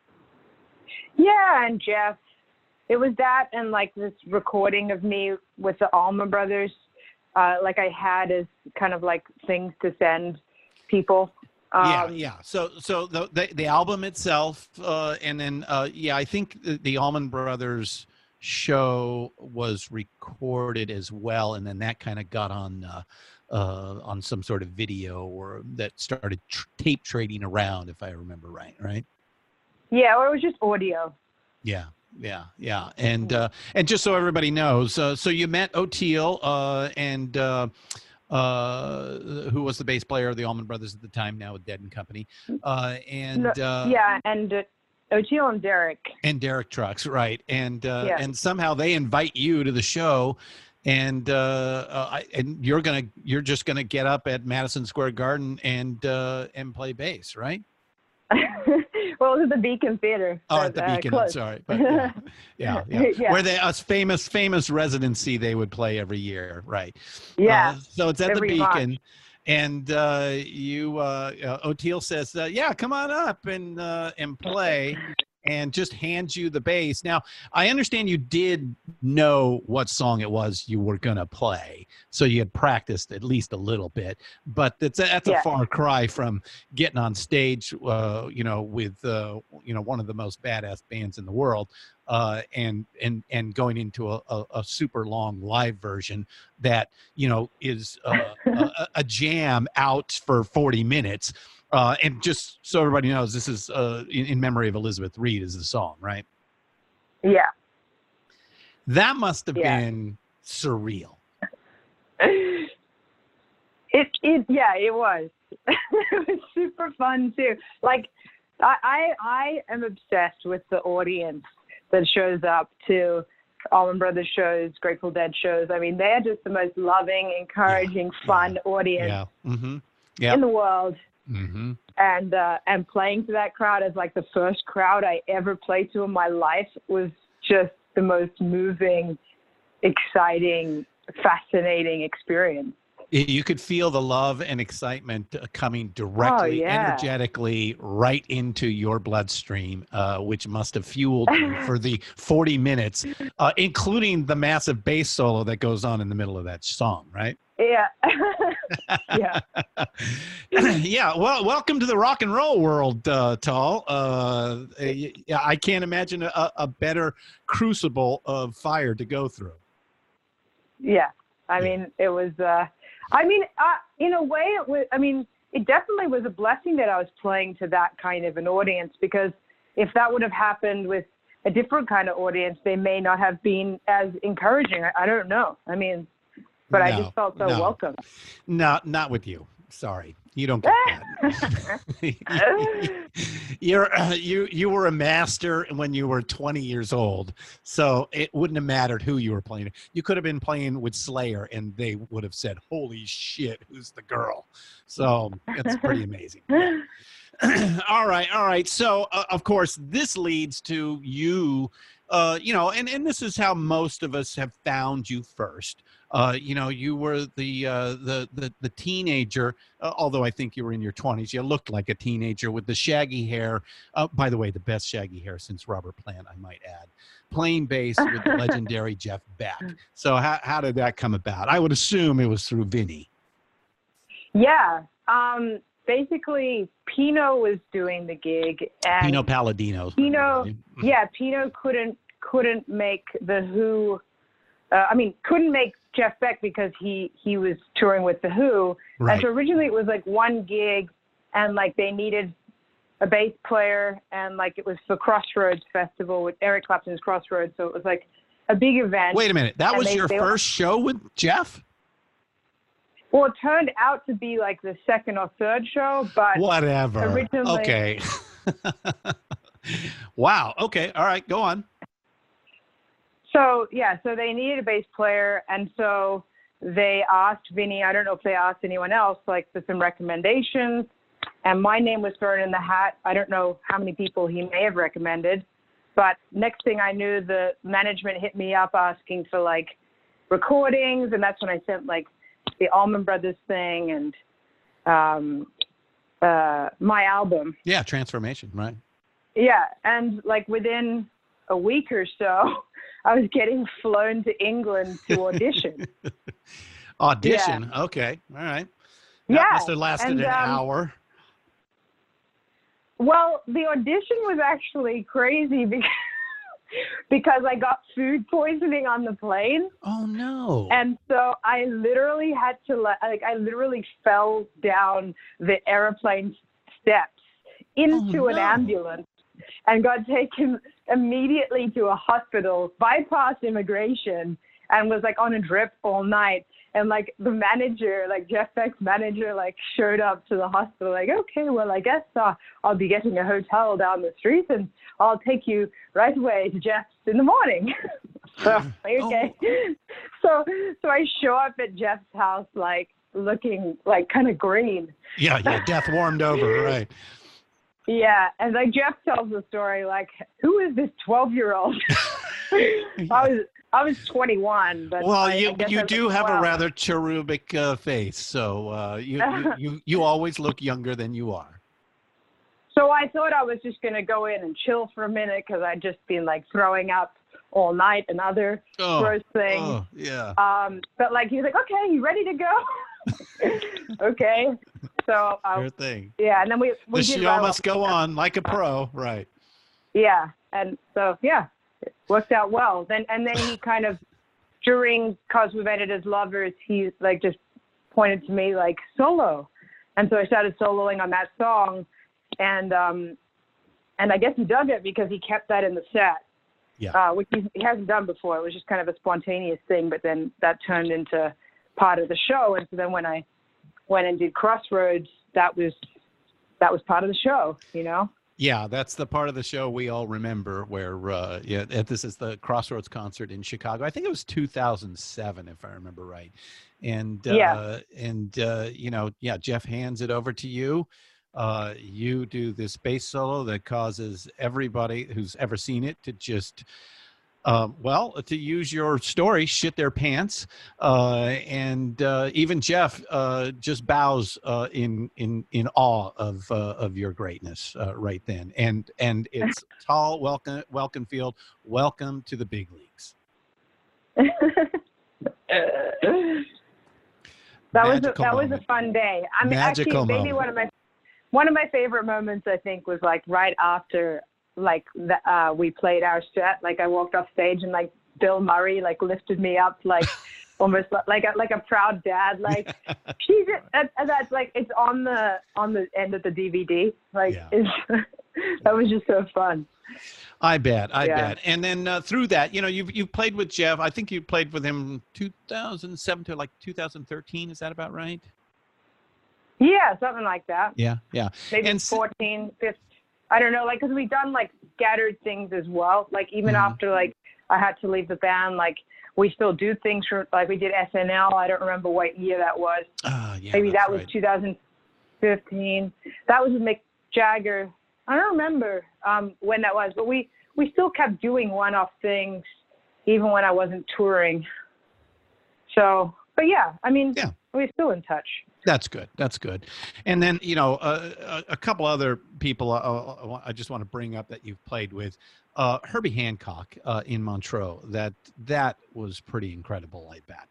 Yeah, and Jeff, it was that and like this recording of me with the Allman Brothers, uh, like I had as kind of like things to send people. Um, yeah, yeah. So, so the the, the album itself, uh, and then uh, yeah, I think the, the Allman Brothers show was recorded as well, and then that kind of got on uh, uh, on some sort of video or that started tr- tape trading around, if I remember right. Right. Yeah, or it was just audio. Yeah. Yeah, yeah, and uh, and just so everybody knows, uh, so you met Oteil uh, and uh, uh, who was the bass player of the Allman Brothers at the time, now with Dead and Company, uh, and No, uh, yeah, and uh, Oteil and Derek. and Derek Trucks, right? And uh, Yeah. and somehow they invite you to the show, and uh, uh, I- and you're gonna you're just gonna get up at Madison Square Garden and uh, and play bass, right? Well, it was at the Beacon Theater. Oh, but, at the uh, Beacon. I'm close. sorry, but yeah, yeah, yeah. Yeah. Where they us famous famous residency they would play every year, right? Yeah. Uh, so it's at every the March. Beacon, and uh, you uh, uh, Oteil says, uh, "Yeah, come on up and uh, and play." And just hands you the bass. Now, I understand you did know what song it was you were going to play, so you had practiced at least a little bit. But that's a, that's Yeah. a far cry from getting on stage, uh, you know, with uh, you know one of the most badass bands in the world, uh, and and and going into a, a, a super long live version that you know is uh, a, a jam out for forty minutes. Uh, and just so everybody knows, this is uh, in, in memory of Elizabeth Reed is the song, right? Yeah. That must have Yeah. been surreal. It it yeah, it was. It was super fun too. Like I, I I am obsessed with the audience that shows up to Allman Brothers shows, Grateful Dead shows. I mean, they're just the most loving, encouraging, Yeah, fun yeah, audience Yeah. Mm-hmm. Yeah. in the world. Mm-hmm. And uh, and playing to that crowd as like the first crowd I ever played to in my life was just the most moving, exciting, fascinating experience. You could feel the love and excitement uh, coming directly, Oh, yeah. energetically, right into your bloodstream, uh, which must have fueled you for the forty minutes, uh, including the massive bass solo that goes on in the middle of that song, right? Yeah. Yeah. Yeah. Well, welcome to the rock and roll world, uh, Tall. Uh, yeah, I can't imagine a, a better crucible of fire to go through. Yeah. I mean, it was, uh, I mean, uh, in a way, it was, I mean, it definitely was a blessing that I was playing to that kind of an audience, because if that would have happened with a different kind of audience, they may not have been as encouraging. I, I don't know. I mean, but I No, just felt so no. welcome. No, not with you. Sorry, you don't get that. You're uh, you you were a master when you were twenty years old, so it wouldn't have mattered who you were playing. You could have been playing with Slayer, and they would have said, "Holy shit, who's the girl?" So it's pretty amazing. Yeah. all right, all right. So uh, of course, this leads to you. Uh, you know, and, and this is how most of us have found you first. Uh, you know, you were the uh, the the the teenager. Uh, although I think you were in your twenties, you looked like a teenager with the shaggy hair. Uh, by the way, the best shaggy hair since Robert Plant, I might add. Playing bass with the legendary Jeff Beck. So how how did that come about? I would assume it was through Vinny. Yeah. Um, basically, Pino was doing the gig, and Pino Palladino. Pino, yeah, Pino couldn't couldn't make the Who. Uh, I mean, couldn't make Jeff Beck because he he was touring with the Who. Right. And so originally it was like one gig, and like they needed a bass player, and like it was for Crossroads Festival with Eric Clapton's Crossroads. So it was like a big event. Wait a minute, that And was they- your they- first show with Jeff? Well, it turned out to be like the second or third show, but Whatever. originally- Okay. Wow. Okay. All right. Go on. So, yeah, so they needed a bass player, and so they asked Vinny, I don't know if they asked anyone else, like, for some recommendations, and my name was thrown in the hat. I don't know how many people he may have recommended, but next thing I knew, the management hit me up asking for, like, recordings, and that's when I sent, like, the Allman Brothers thing and um, uh, my album. Yeah. Transformation. Right. Yeah, and, like, within a week or so, I was getting flown to England to audition. Audition. Okay. All right. That Yeah, must have lasted and, an um, hour. Well, the audition was actually crazy because, because I got food poisoning on the plane. Oh no. And so I literally had to, le- like, I literally fell down the airplane steps into Oh, an no. ambulance and got taken immediately to a hospital, bypassed immigration, and was like on a drip all night. And like the manager, like Jeff Beck's manager, like showed up to the hospital, like, okay, well, I guess uh, I'll be getting a hotel down the street, and I'll take you right away to Jeff's in the morning. So okay, so so I show up at Jeff's house, like looking like kind of green. Yeah. Yeah. Death warmed over. Right. Yeah, and like Jeff tells the story, like, who is this twelve-year-old? I was I was twenty-one, but Well, I, you I guess I you was do have a twelve. rather cherubic uh, face, so uh, you, you you you always look younger than you are. So I thought I was just gonna go in and chill for a minute because I'd just been like throwing up all night and other Oh, gross things. oh yeah. Um, but like he's like, okay, you ready to go? Okay, so um, Your thing. yeah, and then we we The did show right must off- go on like a pro, right? Yeah, and so yeah, it worked out well. Then and then he kind of during Cause We've Ended as Lovers, he like just pointed to me like solo, and so I started soloing on that song, and um, and I guess he dug it because he kept that in the set. Yeah. Uh, which he, he hasn't done before. It was just kind of a spontaneous thing, but then that turned into part of the show. And so then when I went and did Crossroads, that was that was part of the show, you know? Yeah, that's the part of the show we all remember where, uh, yeah, this is the Crossroads concert in Chicago. I think it was two thousand seven, if I remember right. And, uh, Yeah. and uh, you know, yeah, Jeff hands it over to you. Uh, you do this bass solo that causes everybody who's ever seen it to just, um, well, to use your story, shit their pants. Uh, and uh, even Jeff uh, just bows uh, in in in awe of uh, of your greatness uh, right then. And and it's tall, welcome, welcome field, welcome to the big leagues. That was a, Magical that was moment. a fun day. I mean, Magical actually, maybe moment. one of my one of my favorite moments, I think, was like right after like the, uh, we played our set. Like I walked off stage and like Bill Murray like lifted me up like almost li- like a, like a proud dad. Like she just, and, and that's like it's on the on the end of the D V D. Like Yeah. it's, that was just so fun. I bet, I Yeah. bet. And then uh, through that, you know, you've you've played with Jeff. I think you played with him two thousand seven to like two thousand thirteen. Is that about right? Yeah, something like that. Yeah, yeah. Maybe And s- fourteen, fifteen. I don't know, like, because we've done, like, scattered things as well. Like, even Mhm. after, like, I had to leave the band, like, we still do things for, like, we did S N L. I don't remember what year that was. Ah, yeah, Maybe that's that was right. two thousand fifteen. That was with Mick Jagger. I don't remember um, when that was, but we, we still kept doing one-off things even when I wasn't touring. So, but yeah, I mean, Yeah. we're still in touch. That's good. That's good. And then, you know, uh, a, a couple other people uh, uh, I just want to bring up that you've played with. Uh, Herbie Hancock uh, in Montreux. That that was pretty incredible, I bet.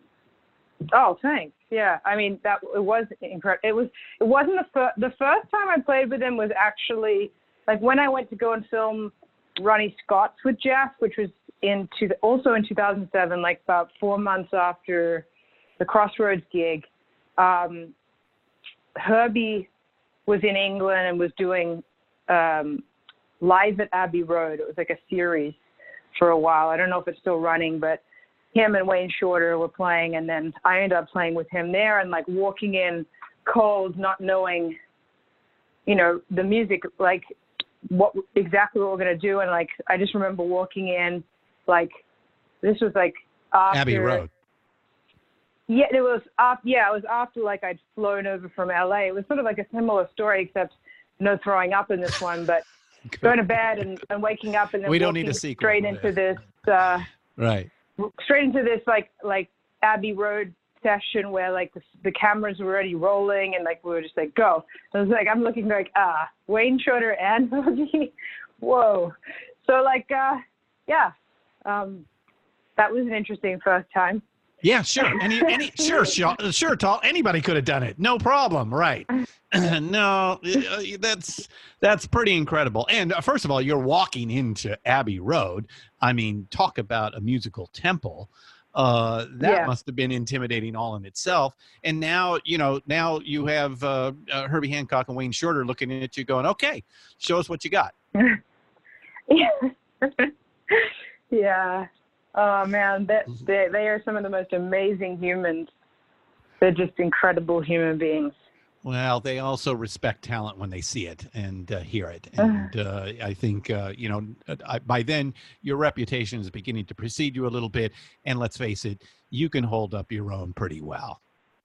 Oh, thanks. Yeah, I mean that it was incredible. It was. It wasn't the first. The first time I played with him was actually like when I went to go and film Ronnie Scott's with Jeff, which was in two, also in two thousand seven, like about four months after the Crossroads gig. Um, Herbie was in England and was doing um, Live at Abbey Road. It was like a series for a while. I don't know if it's still running, but him and Wayne Shorter were playing, and then I ended up playing with him there and like walking in cold, not knowing, you know, the music, like what exactly what we're gonna do. And like I just remember walking in, like this was like after Abbey Road. Yeah, it was after. Yeah, it was after like I'd flown over from L A. It was sort of like a similar story, except no throwing up in this one, but going to bed and, and waking up and then We don't walking need a sequel. straight into this. Uh, Right. straight into this like like Abbey Road session where like the, the cameras were already rolling and like we were just like go. I was like I'm looking like ah Wayne Shorter and Herbie. Whoa. So like uh yeah, um, that was an interesting first time. Yeah, sure. Any, any, sure, sure, sure, Tall. Anybody could have done it. No problem. Right. No, uh, that's that's pretty incredible. And uh, first of all, you're walking into Abbey Road. I mean, talk about a musical temple. Uh, that Yeah. must have been intimidating all in itself. And now, you know, now you have uh, uh, Herbie Hancock and Wayne Shorter looking at you, going, "Okay, show us what you got." Yeah. Oh man, that they, they are some of the most amazing humans. They're just incredible human beings. Well, they also respect talent when they see it and uh, hear it. And uh, I think, uh, you know, I, by then your reputation is beginning to precede you a little bit. And let's face it, you can hold up your own pretty well.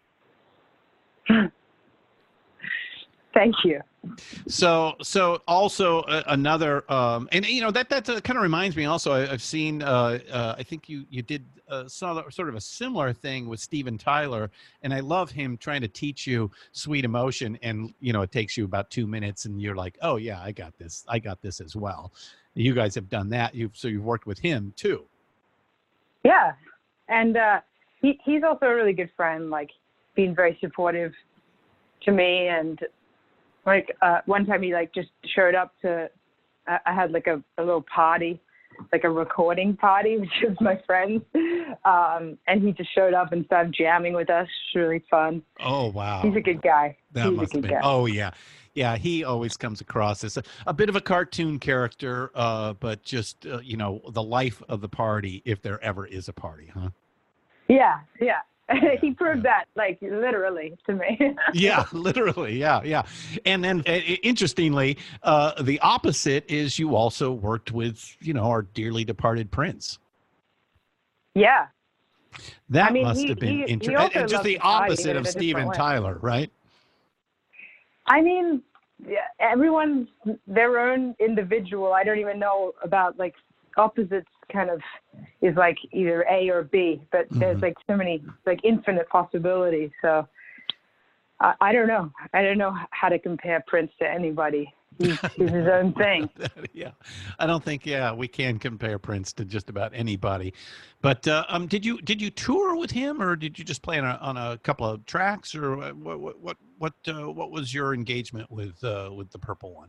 Thank you. So, so also uh, another, um, and you know that that uh, kind of reminds me. Also, I, I've seen. Uh, uh, I think you you did uh, sort sort of a similar thing with Steven Tyler, and I love him trying to teach you Sweet Emotion, and you know it takes you about two minutes, and you're like, oh yeah, I got this, I got this as well. You guys have done that. You so you've worked with him too. Yeah, and uh, he he's also a really good friend. Like, being very supportive to me, and like uh, one time he like just showed up to. I, I had like a, a little party, like a recording party, which was my friends, um, and he just showed up and started jamming with us. It was really fun. Oh wow, He's a good guy. that He's must a have good been. guy. Oh yeah, yeah. He always comes across as a, a bit of a cartoon character, uh, but just uh, you know the life of the party, if there ever is a party, huh? Yeah, yeah. He proved that, like, literally to me. Yeah, literally. Yeah, yeah. And then uh, interestingly, uh, the opposite is you also worked with, you know, our dearly departed Prince. Yeah. That I mean, must he- have been he- he interesting. also And just loved the to party, opposite but of in a different Steven way. Tyler, right? I mean, yeah, everyone's their own individual. I don't even know about, like, opposites kind of is like either A or B, but there's Mhm. like so many, like infinite possibilities. So I, I don't know. I don't know how to compare Prince to anybody. He's, he's his own thing. Yeah, I don't think. Yeah, we can compare Prince to just about anybody. But uh, um, did you did you tour with him, or did you just play on a, on a couple of tracks, or what what what what, uh, what was your engagement with uh, with the Purple One?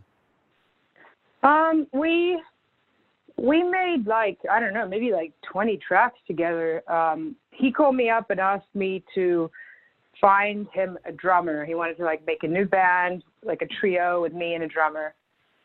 Um, we we made like I don't know, maybe like twenty tracks together. Um, he called me up and asked me to find him a drummer. He wanted to like make a new band, like a trio with me and a drummer.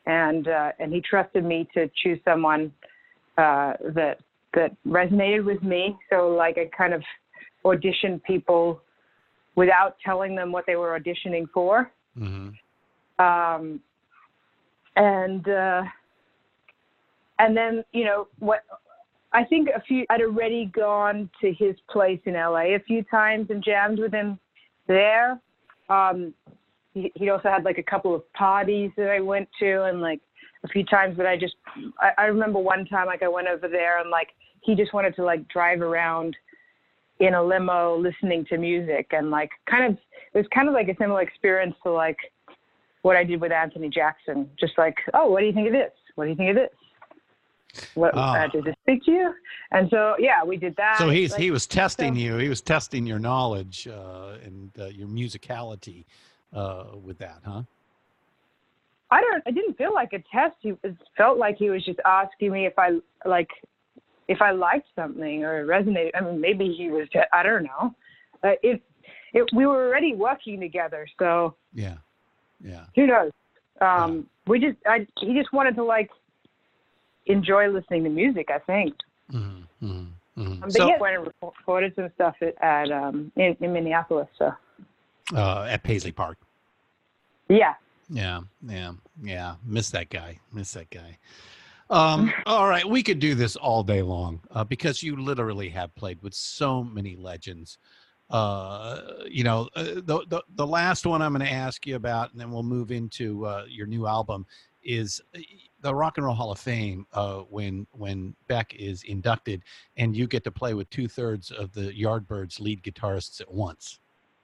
and uh, and he trusted me to choose someone uh, that that resonated with me. So like I kind of auditioned people without telling them what they were auditioning for. Mm-hmm. Um, and uh, and then, you know, what I think a few, I'd already gone to his place in L A a few times and jammed with him there. Um, he, he also had like a couple of parties that I went to, and like a few times that I just, I, I remember one time like I went over there and like he just wanted to like drive around in a limo listening to music, and like kind of, it was kind of like a similar experience to like what I did with Anthony Jackson. Just like, oh, what do you think of this? What do you think of this? What, oh. uh, did this speak to you? And so, yeah, we did that. So he's, like, he was testing so, you. He was testing your knowledge uh, and uh, your musicality uh, with that, huh? I don't, I didn't feel like a test. He it felt like he was just asking me if I like, if I liked something or resonated. I mean, maybe he was, I don't know. Uh, it, it, we were already working together. So yeah. Yeah. Who knows? Um, yeah. We just, I, he just wanted to like enjoy listening to music, I think. Mm-hmm, mm-hmm, mm-hmm. Um, but so, yeah, went and recorded some stuff at, at um, in, in Minneapolis. So. Uh, at Paisley Park. Yeah. Yeah. Yeah. Yeah. Miss that guy. Miss that guy. Um, all right. We could do this all day long uh, because you literally have played with so many legends. Uh, you know, uh, the, the the last one I'm going to ask you about, and then we'll move into uh, your new album, is the Rock and Roll Hall of Fame. Uh, when when Beck is inducted, and you get to play with two thirds of the Yardbirds lead guitarists at once.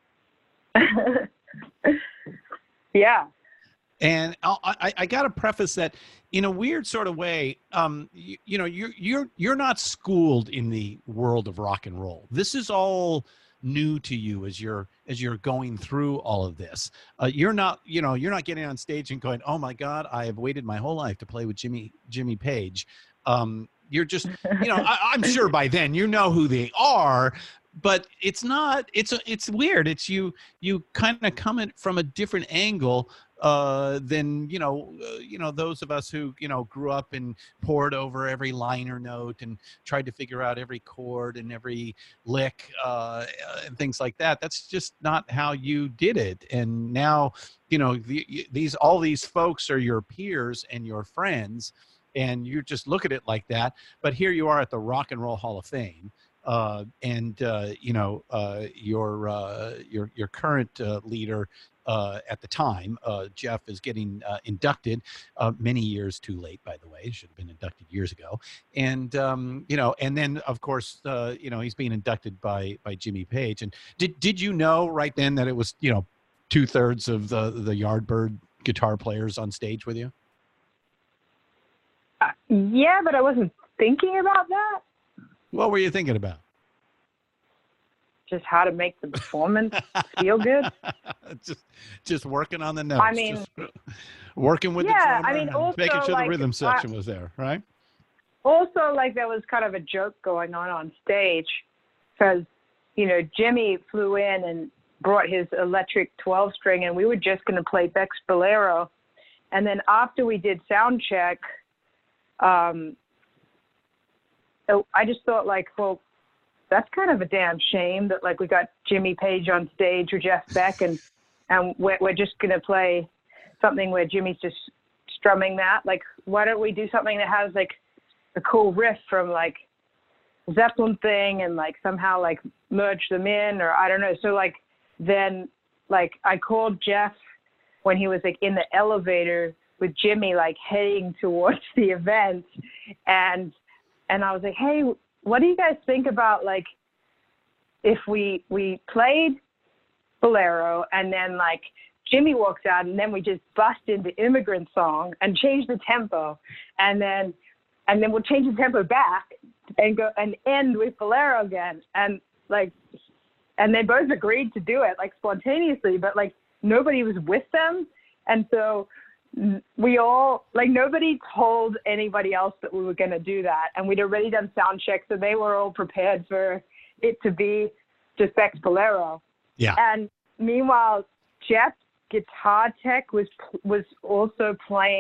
Yeah. And I'll, I, I got to preface that in a weird sort of way. Um, you, you know, you're you're you're not schooled in the world of rock and roll. This is all new to you as you're as you're going through all of this. Uh, you're not, you know, you're not getting on stage and going, "Oh my God, I have waited my whole life to play with Jimmy Jimmy Page." Um, you're just, you know, I, I'm sure by then you know who they are, but it's not. It's a, it's weird. It's you you kind of come in from a different angle uh than you know uh, you know those of us who you know grew up and poured over every liner note and tried to figure out every chord and every lick uh and things like that. That's just not how you did it. And now you know the, these all these folks are your peers and your friends, and you just look at it like that. But here you are at the Rock and Roll Hall of Fame. Uh, and uh, you know uh, your uh, your your current uh, leader uh, at the time, uh, Jeff, is getting uh, inducted uh, many years too late. By the way, he should have been inducted years ago. And um, you know, and then of course, uh, you know, he's being inducted by by Jimmy Page. And did did you know right then that it was you know two thirds of the the Yardbird guitar players on stage with you? Uh, yeah, but I wasn't thinking about that. What were you thinking about? Just how to make the performance feel good. just, just working on the notes. I mean, just working with yeah, the drummer, I mean, also, making sure like, the rhythm section I, was there, right? Also, like there was kind of a joke going on on stage because, you know, Jimmy flew in and brought his electric twelve string, and we were just going to play Beck's Bolero, and then after we did sound check, um. So I just thought like, well, that's kind of a damn shame that like we got Jimmy Page on stage or Jeff Beck, and and we're, we're just going to play something where Jimmy's just strumming that. Like, why don't we do something that has like a cool riff from like Zeppelin thing and like somehow like merge them in, or I don't know. So like then like I called Jeff when he was like in the elevator with Jimmy, like heading towards the event, and And I was like, hey, what do you guys think about, like, if we we played Bolero and then, like, Jimmy walks out and then we just bust into Immigrant Song and change the tempo, and then and then we'll change the tempo back and go and end with Bolero again. And, like, and they both agreed to do it, like, spontaneously, but, like, nobody was with them. And so we all, like, nobody told anybody else that we were going to do that. And we'd already done sound checks, so they were all prepared for it to be just Beck's Bolero. Yeah. And meanwhile, Jeff's guitar tech was was also playing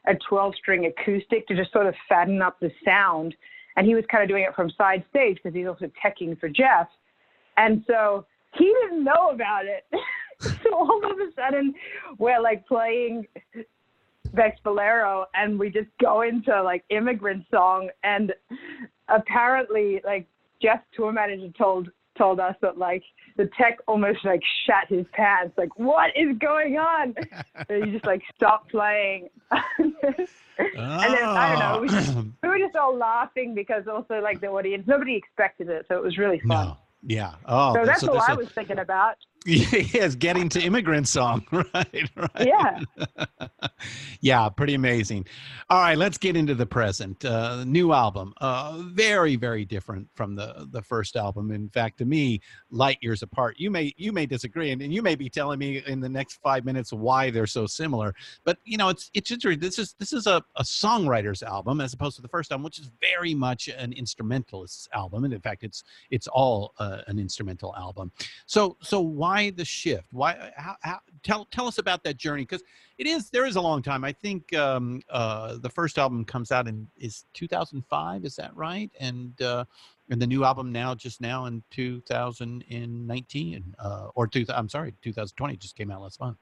a twelve string acoustic to just sort of fatten up the sound. And he was kind of doing it from side stage because he's also teching for Jeff. And so he didn't know about it. So all of a sudden we're like playing Vex Bolero and we just go into like Immigrant Song. And apparently like Jeff's tour manager told told us that like the tech almost like shat his pants. Like, what is going on? And he just like stopped playing. And then, I don't know, we, just, we were just all laughing because also like the audience, nobody expected it. So it was really fun. No. Yeah. Oh, so that's so all I a, was thinking about. Yes, getting to Immigrant Song. Right, right. Yeah. Yeah, pretty amazing. All right, let's get into the present. Uh, new album, uh, very, very different from the the first album. In fact, to me, light years apart. You may you may disagree, and, and you may be telling me in the next five minutes why they're so similar. But you know, it's it's interesting. This is this is a, a songwriter's album as opposed to the first album, which is very much an instrumentalist's album. And in fact, it's it's all uh, an instrumental album. So so why the shift? Why? How, how, tell tell us about that journey, because it is there is a long time. I think um, uh, the first album comes out in is two thousand five. Is that right? And uh, and the new album now just now in two thousand nineteen uh, or two. I'm sorry, two thousand twenty just came out last month.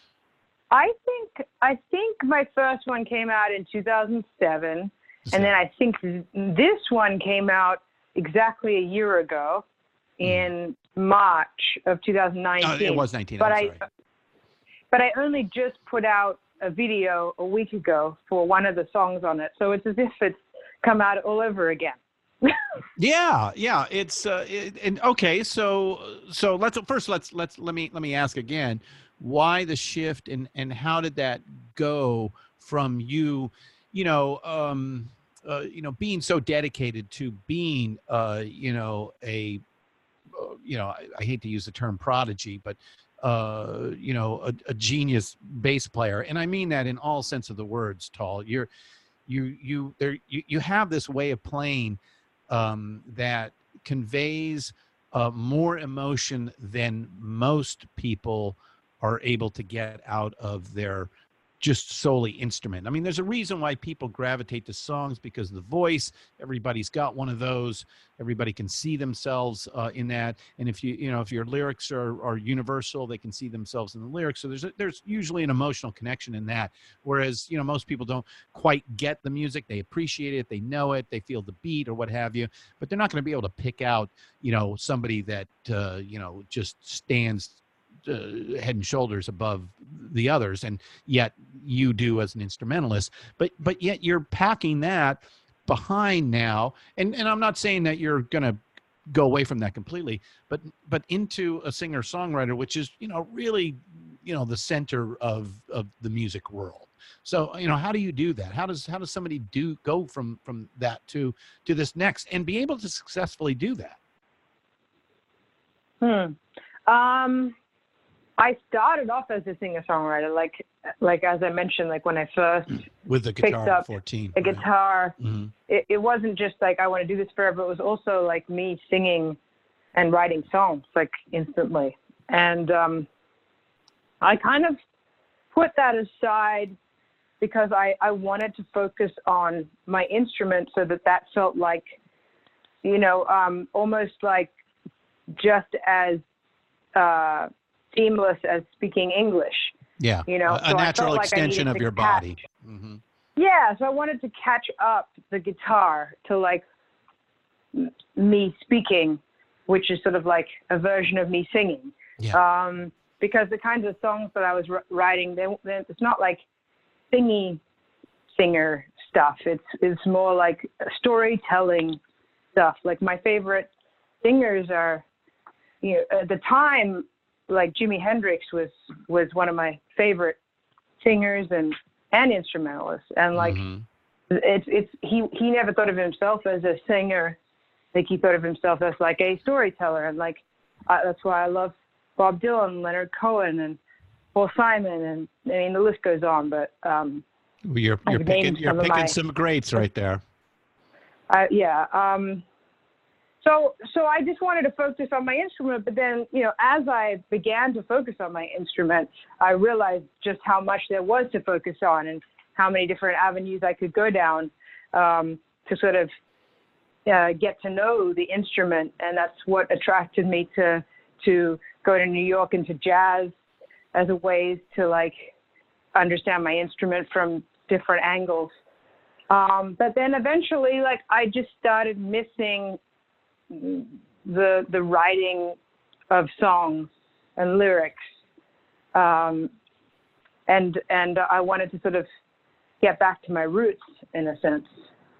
I think I think my first one came out in two thousand seven, so, and then I think this one came out exactly a year ago in March of two thousand nineteen. Oh, it was nineteen. But I'm I, sorry. but I only just put out a video a week ago for one of the songs on it, so it's as if it's come out all over again. yeah, yeah. It's uh, it, and okay. So so let's first let's let's let me let me ask again, why the shift and and how did that go from you, you know, um, uh, you know, being so dedicated to being, uh, you know, a you know, I, I hate to use the term prodigy, but, uh, you know, a, a genius bass player. And I mean that in all sense of the words, Tal. You're, you, you, there, you, you have this way of playing um, that conveys uh, more emotion than most people are able to get out of their just solely instrument. I mean, there's a reason why people gravitate to songs, because of the voice. Everybody's got one of those. Everybody can see themselves uh, in that. And if you, you know, if your lyrics are, are universal, they can see themselves in the lyrics. So there's a, there's usually an emotional connection in that. Whereas, you know, most people don't quite get the music. They appreciate it. They know it. They feel the beat or what have you. But they're not going to be able to pick out, you know, somebody that, uh, you know, just stands Uh, head and shoulders above the others, and yet you do as an instrumentalist, but but yet you're packing that behind now, and and I'm not saying that you're gonna go away from that completely, but but into a singer songwriter, which is, you know, really, you know, the center of of the music world. So, you know, how do you do that? How does how does somebody do go from from that to to this next and be able to successfully do that? Hmm. Um. I started off as a singer-songwriter, like, like as I mentioned, like when I first with the picked guitar up at fourteen, the right? guitar. Mm-hmm. It, it wasn't just like I want to do this forever. It was also like me singing and writing songs like instantly, and um, I kind of put that aside because I I wanted to focus on my instrument, so that that felt like, you know, um, almost like just as uh, seamless as speaking English. Yeah, you know, a, so a natural like extension of your catch, body. Mm-hmm. Yeah, so I wanted to catch up the guitar to like m- me speaking, which is sort of like a version of me singing. Yeah. Um, because the kinds of songs that I was r- writing, they, they, it's not like singy singer stuff. It's it's more like storytelling stuff. Like my favorite singers are, you know, at the time, like Jimi Hendrix was was one of my favorite singers and and instrumentalists, and like Mm-hmm. it's it's he he never thought of himself as a singer. Like he thought of himself as like a storyteller, and like uh, that's why I love Bob Dylan, Leonard Cohen, and Paul Simon, and I mean the list goes on. But um, Well, you're you're I've picking named you're some of picking my- some greats right there. I, yeah. Um, so so I just wanted to focus on my instrument, but then, you know, as I began to focus on my instrument, I realized just how much there was to focus on and how many different avenues I could go down um, to sort of uh, get to know the instrument. And that's what attracted me to to go to New York and to jazz as a way to like understand my instrument from different angles. Um, but then eventually, like, I just started missing the the writing of songs and lyrics, um, and and I wanted to sort of get back to my roots in a sense.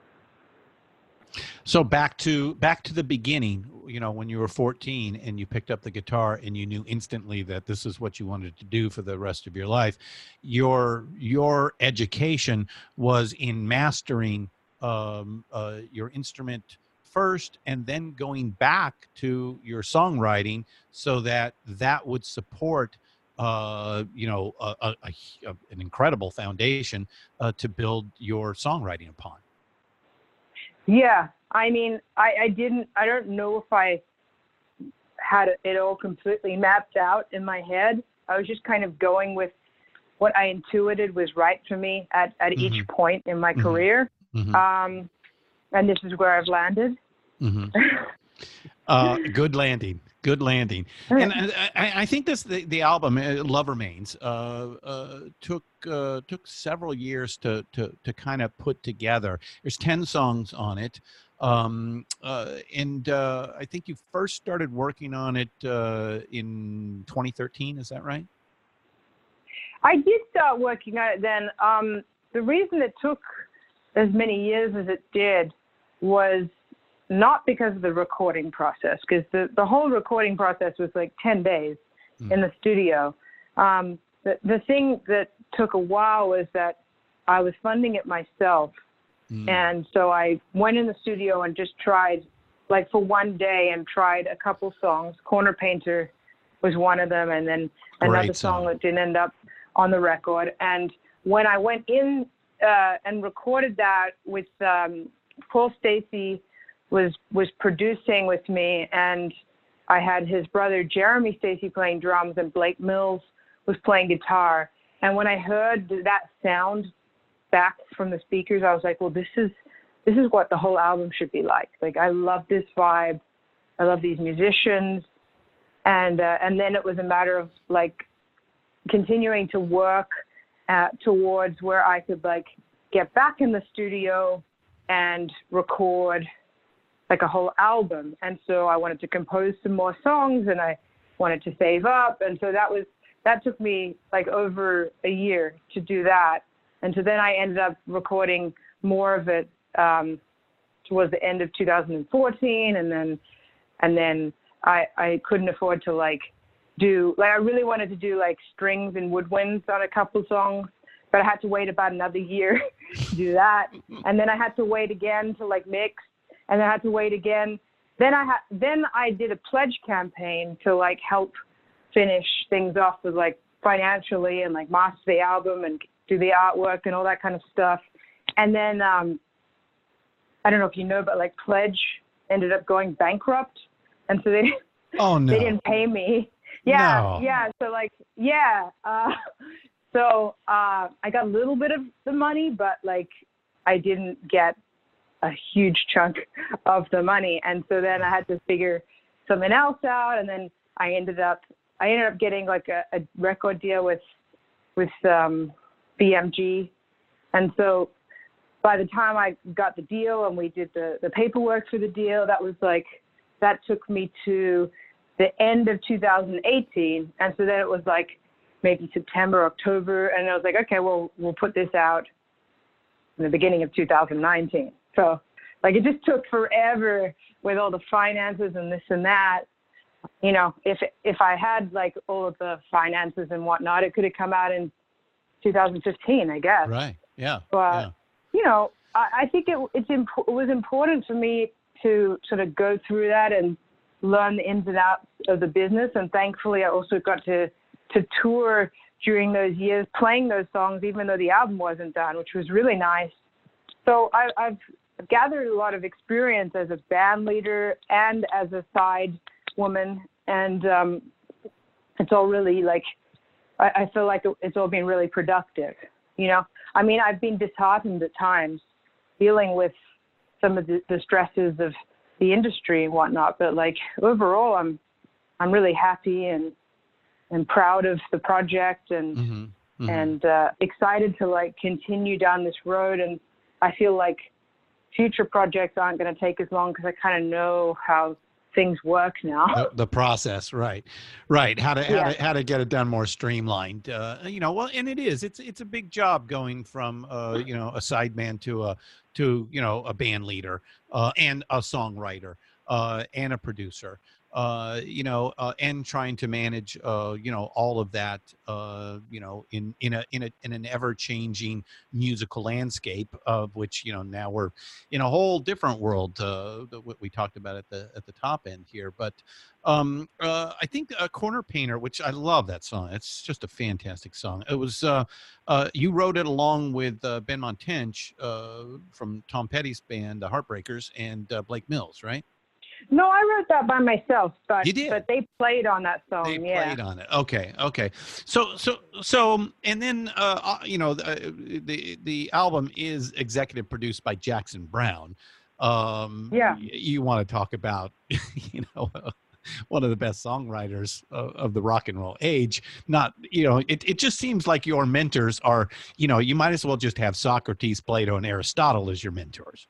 So back to back to the beginning, you know, when you were fourteen and you picked up the guitar and you knew instantly that this is what you wanted to do for the rest of your life. Your your education was in mastering um, uh, your instrument first, and then going back to your songwriting so that that would support, uh, you know, a, a, a, an incredible foundation uh, to build your songwriting upon. Yeah, I mean, I, I didn't, I don't know if I had it all completely mapped out in my head. I was just kind of going with what I intuited was right for me at, at mm-hmm. each point in my mm-hmm. career. Mm-hmm. Um, and this is where I've landed. Mm-hmm. uh, good landing. Good landing. And I, I think this the, the album uh, Love Remains uh, uh, took uh, took several years to to to kind of put together. There's ten songs on it, um, uh, and uh, I think you first started working on it uh, in twenty thirteen. Is that right? I did start working on it then. Um, the reason it took as many years as it did was not because of the recording process, because the, the whole recording process was like ten days mm. in the studio. Um, the, the thing that took a while was that I was funding it myself. Mm. And so I went in the studio and just tried, like for one day, and tried a couple songs. Corner Painter was one of them, and then another Great song song that didn't end up on the record. And when I went in uh, and recorded that with um, Paul Stacey, was was producing with me, and I had his brother Jeremy Stacey playing drums, and Blake Mills was playing guitar. And when I heard that sound back from the speakers, I was like, well, this is this is what the whole album should be like. Like, I love this vibe. I love these musicians. And uh, and then it was a matter of like continuing to work uh, towards where I could like get back in the studio and record like a whole album. And so I wanted to compose some more songs, and I wanted to save up. And so that was, that took me like over a year to do that. And so then I ended up recording more of it um, towards the end of two thousand fourteen. And then, and then I, I couldn't afford to like do, like I really wanted to do like strings and woodwinds on a couple songs, but I had to wait about another year to do that. And then I had to wait again to like mix. And I had to wait again. Then I had, then I did a pledge campaign to like help finish things off with like financially and like master the album and do the artwork and all that kind of stuff. And then um, I don't know if you know, but like Pledge ended up going bankrupt, and so they oh no they didn't pay me. Yeah, no. yeah. So like yeah. Uh, so uh, I got a little bit of the money, but like I didn't get a huge chunk of the money. And so then I had to figure something else out. And then I ended up, I ended up getting like a, a record deal with, with um, B M G. And so by the time I got the deal and we did the, the paperwork for the deal, that was like, that took me to the end of two thousand eighteen. And so then it was like maybe September, October. And I was like, okay, well, we'll put this out in the beginning of two thousand nineteen. So, like, it just took forever with all the finances and this and that. You know, if if I had, like, all of the finances and whatnot, it could have come out in two thousand fifteen, I guess. Right, yeah. But, yeah. you know, I, I think it, it's imp- it was important for me to sort of go through that and learn the ins and outs of the business. And thankfully, I also got to, to tour during those years, playing those songs, even though the album wasn't done, which was really nice. So I, I've gathered a lot of experience as a band leader and as a side woman, and um, it's all really like, I, I feel like it's all been really productive. you know, I mean, I've been disheartened at times dealing with some of the, the stresses of the industry and whatnot, but like overall, I'm, I'm really happy and, and proud of the project and, Mm-hmm. Mm-hmm. and uh, excited to like continue down this road. And I feel like future projects aren't going to take as long because I kind of know how things work now. The, the process, right, right. How to how Yeah. to how to get it done more streamlined. Uh, you know, well, and it is. It's it's a big job going from uh, you know, a sideman to a to you know, a band leader uh, and a songwriter uh, and a producer. Uh, you know, uh, and trying to manage, uh, you know, all of that, uh, you know, in in a in a in an ever changing musical landscape of which, you know, now we're in a whole different world. Uh, the- what we talked about at the at the top end here, but um, uh, I think uh, Corner Painter, which I love that song. It's just a fantastic song. It was uh, uh, you wrote it along with uh, Ben Montench uh, from Tom Petty's band, the Heartbreakers, and uh, Blake Mills, right? No, I wrote that by myself, but You did? but they played on that song. They yeah. played on it. Okay, okay. So, so, so, um, and then, uh, uh, you know, the, the the album is executive produced by Jackson Brown. Um, Yeah. y- You want to talk about, you know, one of the best songwriters of, of the rock and roll age. Not, you know, it it just seems like your mentors are, you know, you might as well just have Socrates, Plato, and Aristotle as your mentors.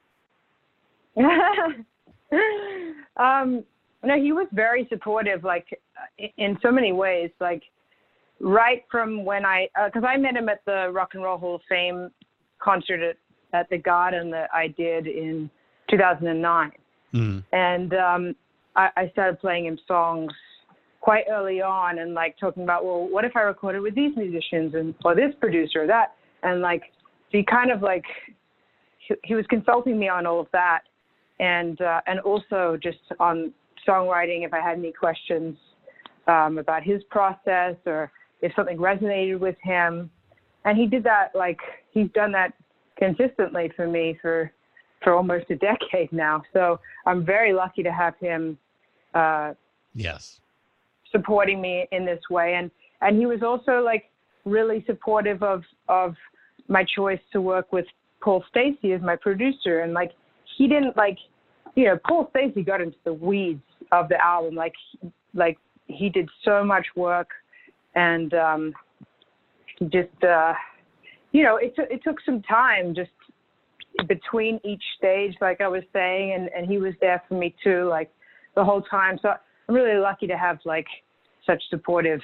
um, no, he was very supportive, like i- in so many ways. Like right from when I, because I met him at the Rock and Roll Hall of Fame concert at, at the Garden that I did in two thousand nine, Mm. and um, I, I started playing him songs quite early on, and like talking about, well, what if I recorded with these musicians and or this producer or that, and like so he kind of like he, he was consulting me on all of that. And uh, and also just on songwriting, if I had any questions um, about his process or if something resonated with him. And he did that, like, he's done that consistently for me for for almost a decade now. So I'm very lucky to have him uh, Yes. supporting me in this way. And, and he was also, like, really supportive of, of my choice to work with Paul Stacey as my producer. And, like, he didn't like, you know, Paul Stacey got into the weeds of the album. Like, like he did so much work, and um, he just, uh, you know, it took it took some time just between each stage, like I was saying, and, and he was there for me too, like the whole time. So I'm really lucky to have like such supportive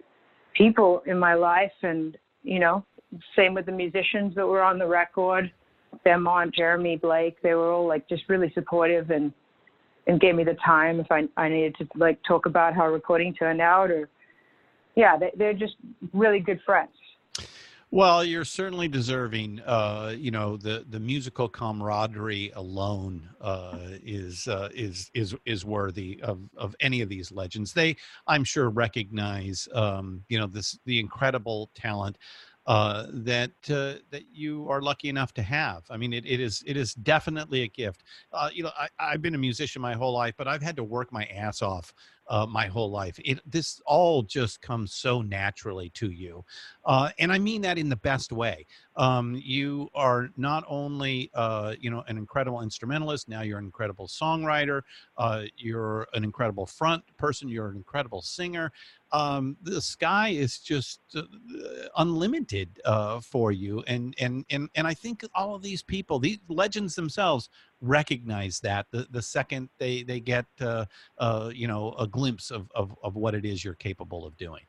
people in my life, and you know, same with the musicians that were on the record. Benmont, Jeremy, Blake, they were all like just really supportive and and gave me the time if I I needed to like talk about how recording turned out, or yeah, they, they're just really good friends. Well, you're certainly deserving. Uh, you know, the the musical camaraderie alone uh, is uh, is is is worthy of of any of these legends. They, I'm sure, recognize um, you know, this the incredible talent uh, that uh, that you are lucky enough to have. I mean, it, it is it is definitely a gift. Uh, you know, I, I've been a musician my whole life, but I've had to work my ass off uh, my whole life. It this all just comes so naturally to you, uh, and I mean that in the best way. Um, you are not only uh, you know, an incredible instrumentalist. Now you're an incredible songwriter. Uh, you're an incredible front person. You're an incredible singer. Um, the sky is just uh, unlimited uh, for you, and and and and I think all of these people, these legends themselves, recognize that the the second they they get uh, uh, you know, a glimpse of, of of what it is you're capable of doing.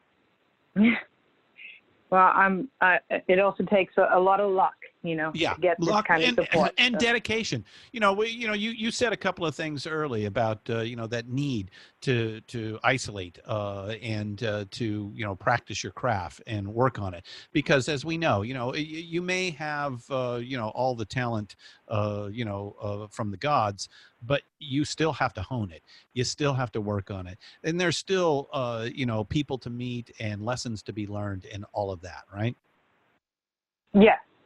Well, I'm. Uh, it also takes a, a lot of luck, you know, Yeah, to get this luck kind and, of support. and so. dedication. You know, we, you know, you, you said a couple of things early about uh, you know, that need to to isolate uh, and uh, to, you know, practice your craft and work on it, because as we know, you know, you, you may have uh, you know, all the talent uh, you know, uh, from the gods, but you still have to hone it. You still have to work on it, and there's still uh, you know, people to meet and lessons to be learned and all of that, right? Yeah,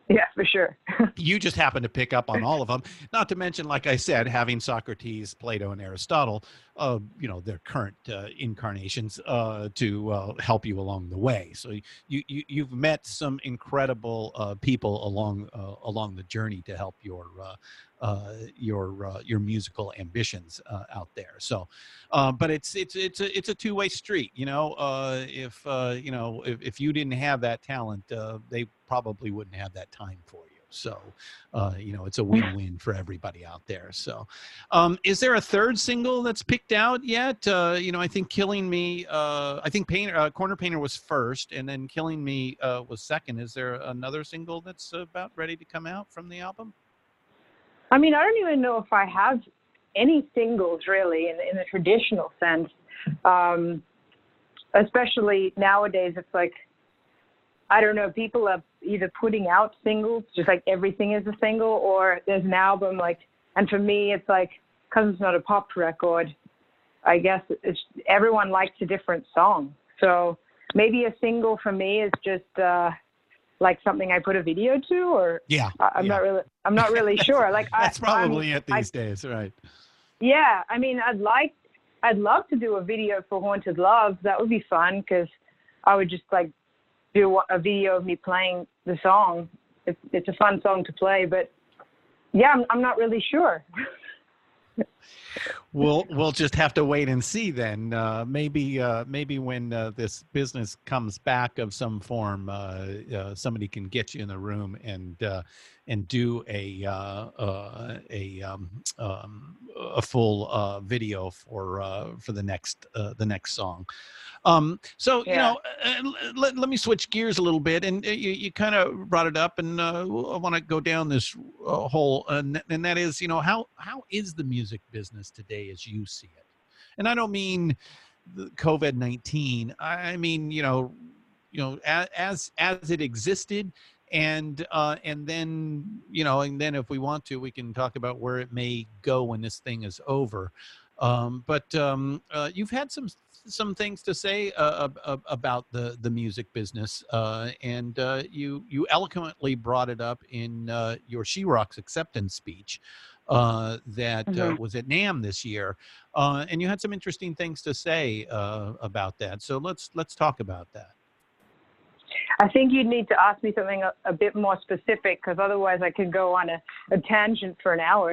Yeah, for sure. You just happen to pick up on all of them. Not to mention, like I said, having Socrates, Plato, and Aristotle, uh, you know, their current uh, incarnations uh, to uh, help you along the way. So you, you you've met some incredible uh, people along uh, along the journey to help your uh, uh, your uh, your musical ambitions uh, out there. So, uh, but it's it's it's a it's a two way street. You know, uh, if uh, you know if, if you didn't have that talent, uh, they probably wouldn't have that time for you. So, uh, you know, it's a win-win for everybody out there. So, um, is there a third single that's picked out yet? Uh, you know, I think Killing Me, uh, I think Painter, uh, Corner Painter was first, and then Killing Me uh, was second. Is there another single that's about ready to come out from the album? I mean, I don't even know if I have any singles really in, in the traditional sense. Um, especially nowadays, it's like, I don't know, people are either putting out singles, just like everything is a single, or there's an album, like, and for me, it's like, because it's not a pop record, I guess it's, everyone likes a different song. So maybe a single for me is just uh, like something I put a video to, or yeah, I, I'm yeah. not really, I'm not really sure. Like That's I, probably I, it these I, days, right? Yeah, I mean, I'd like, I'd love to do a video for Haunted Love. That would be fun, because I would just like do a video of me playing the song. It's, it's a fun song to play, but yeah, I'm, I'm not really sure. we'll we'll just have to wait and see then. Uh, maybe uh, maybe when uh, this business comes back of some form, uh, uh, somebody can get you in the room and uh, and do a uh, uh, a um, um, a full uh, video for uh, for the next uh, the next song. Um, so, Yeah. you know, uh, let, let me switch gears a little bit. And uh, you, you kind of brought it up, and uh, I want to go down this uh, whole, uh, and that is, you know, how, how is the music business today as you see it? And I don't mean the COVID nineteen. I mean, you know, you know, as, as it existed, and, uh, and then, you know, and then if we want to, we can talk about where it may go when this thing is over. Um, but um, uh, you've had some some things to say uh, ab- about the the music business, uh, and uh, you you eloquently brought it up in uh, your She Rocks acceptance speech uh, that uh, Mhm. was at NAMM this year, uh, and you had some interesting things to say uh, about that. So let's let's talk about that. I think you'd need to ask me something a, a bit more specific, because otherwise I could go on a, a tangent for an hour.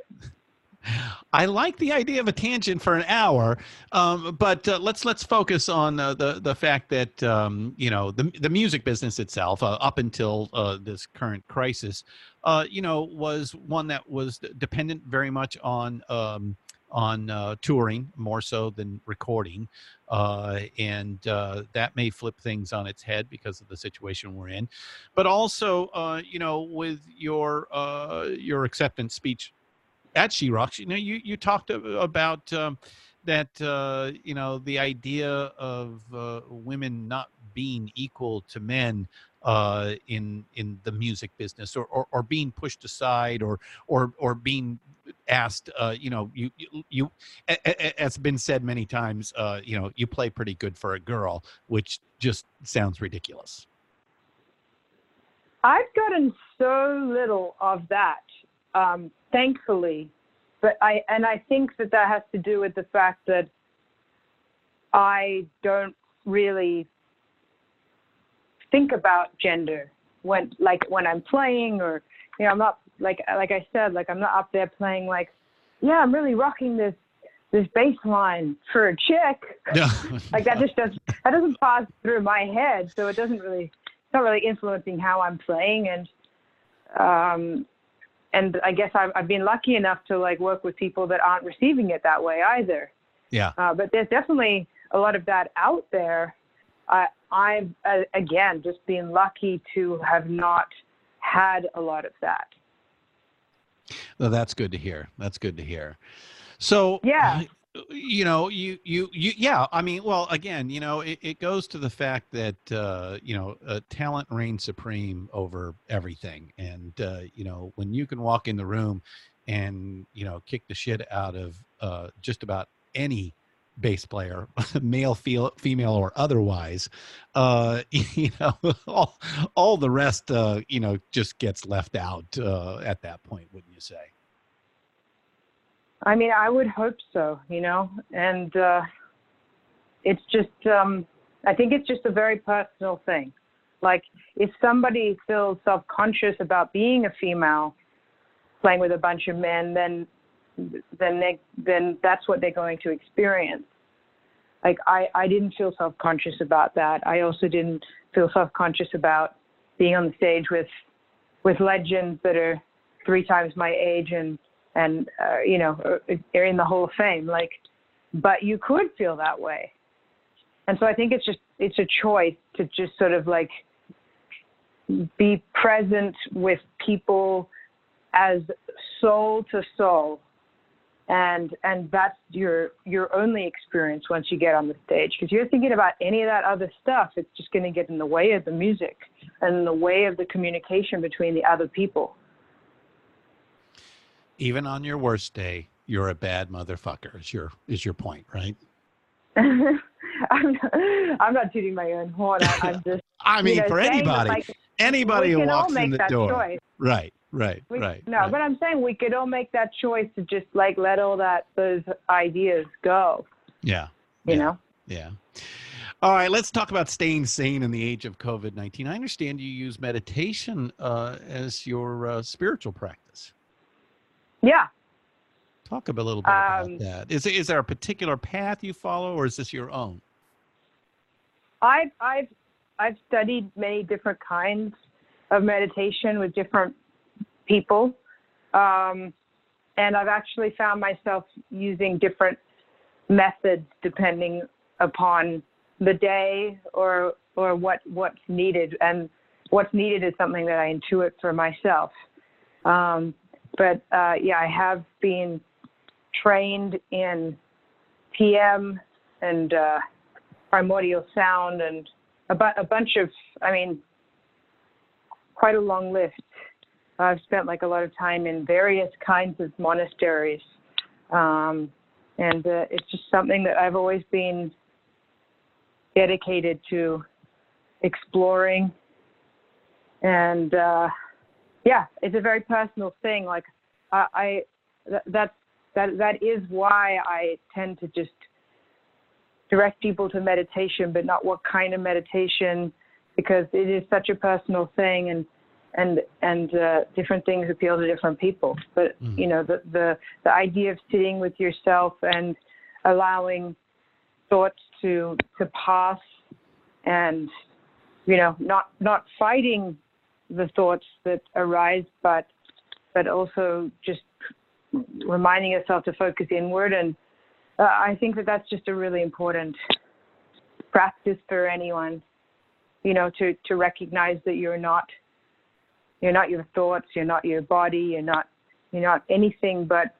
I like the idea of a tangent for an hour, um, but uh, let's let's focus on uh, the the fact that um, you know the the music business itself, uh, up until uh, this current crisis, uh, you know, was one that was dependent very much on um, on uh, touring more so than recording, uh, and uh, that may flip things on its head because of the situation we're in. But also, uh, you know, with your uh, your acceptance speech at She Rocks, you know, you, you talked about um, that, uh, you know, the idea of uh, women not being equal to men uh, in in the music business, or, or, or being pushed aside, or or or being asked, uh, you know, you you, you a, a, as been said many times, uh, you know, you play pretty good for a girl, which just sounds ridiculous. I've gotten so little of that. Um, thankfully, but I, and I think that that has to do with the fact that I don't really think about gender when, like, when I'm playing, or, you know, I'm not, like, like I said, like, I'm not up there playing like, yeah, I'm really rocking this, this bass line for a chick. No, Like that just doesn't, that doesn't pass through my head. So it doesn't really, it's not really influencing how I'm playing. And, um, And I guess I've, I've been lucky enough to like work with people that aren't receiving it that way either. Yeah. Uh, but there's definitely a lot of that out there. I, I've, uh, again, just been lucky to have not had a lot of that. Well, that's good to hear. That's good to hear. So, Yeah. you know, you, you, you, yeah, I mean, well, again, you know, it, it goes to the fact that, uh, you know, uh, talent reigns supreme over everything. And, uh, you know, when you can walk in the room and, you know, kick the shit out of uh, just about any bass player, male, fe- female, or otherwise, uh, you know, all, all the rest, uh, you know, just gets left out uh, at that point, wouldn't you say? I mean, I would hope so, you know, and uh, it's just, um, I think it's just a very personal thing. Like, if somebody feels self-conscious about being a female playing with a bunch of men, then then they then that's what they're going to experience. Like, I, I didn't feel self-conscious about that. I also didn't feel self-conscious about being on the stage with with legends that are three times my age and and uh, you know, are in the Hall of Fame. Like, but you could feel that way. And so I think it's just, it's a choice to just sort of like be present with people as soul to soul. And, and that's your, your only experience once you get on the stage. Because you're thinking about any of that other stuff, it's just going to get in the way of the music and in the way of the communication between the other people. Even on your worst day, you're a bad motherfucker, is your, is your point, right? I'm not, I'm not tooting my own horn. I, I'm just. I mean, you know, for anybody, like, anybody who walks in the door. Choice. Right, right, we, right. No, right. but I'm saying we could all make that choice to just like let all that those ideas go. Yeah. You yeah, know. Yeah. All right, let's talk about staying sane in the age of COVID nineteen. I understand you use meditation uh, as your uh, spiritual practice. Yeah. Talk a little bit um, about that. Is is there a particular path you follow, or is this your own? I've I've I've studied many different kinds of meditation with different people, um, and I've actually found myself using different methods depending upon the day or or what what's needed. And what's needed is something that I intuit for myself. Um, but uh, yeah, I have been trained in P M and uh, primordial sound and a, bu- a bunch of, I mean, quite a long list. I've spent like a lot of time in various kinds of monasteries. Um, and uh, it's just something that I've always been dedicated to exploring. And uh, yeah, it's a very personal thing. Like I, I th- that's, that, that is why I tend to just direct people to meditation, but not what kind of meditation, because it is such a personal thing, and and and uh, different things appeal to different people. But mm-hmm. you know, the, the the idea of sitting with yourself and allowing thoughts to to pass, and you know, not not fighting the thoughts that arise, but but also just reminding yourself to focus inward. And uh, I think that that's just a really important practice for anyone, you know, to, to recognize that you're not, you're not your thoughts, you're not your body, you're not, you're not anything but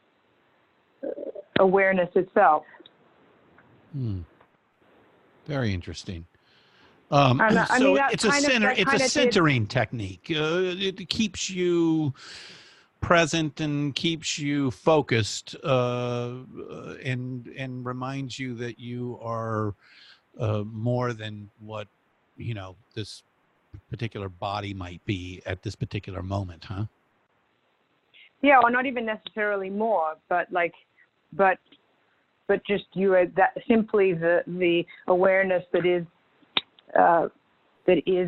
awareness itself. Hmm. Very interesting. Um, I mean, so that it's a kind of- center, that it's kind a of did- centering technique. Uh, it keeps you present and keeps you focused, uh, and and reminds you that you are uh, more than what, you know, this particular body might be at this particular moment, huh? Yeah, or not even necessarily more, but like, but but just you are that simply the the awareness that is uh, that is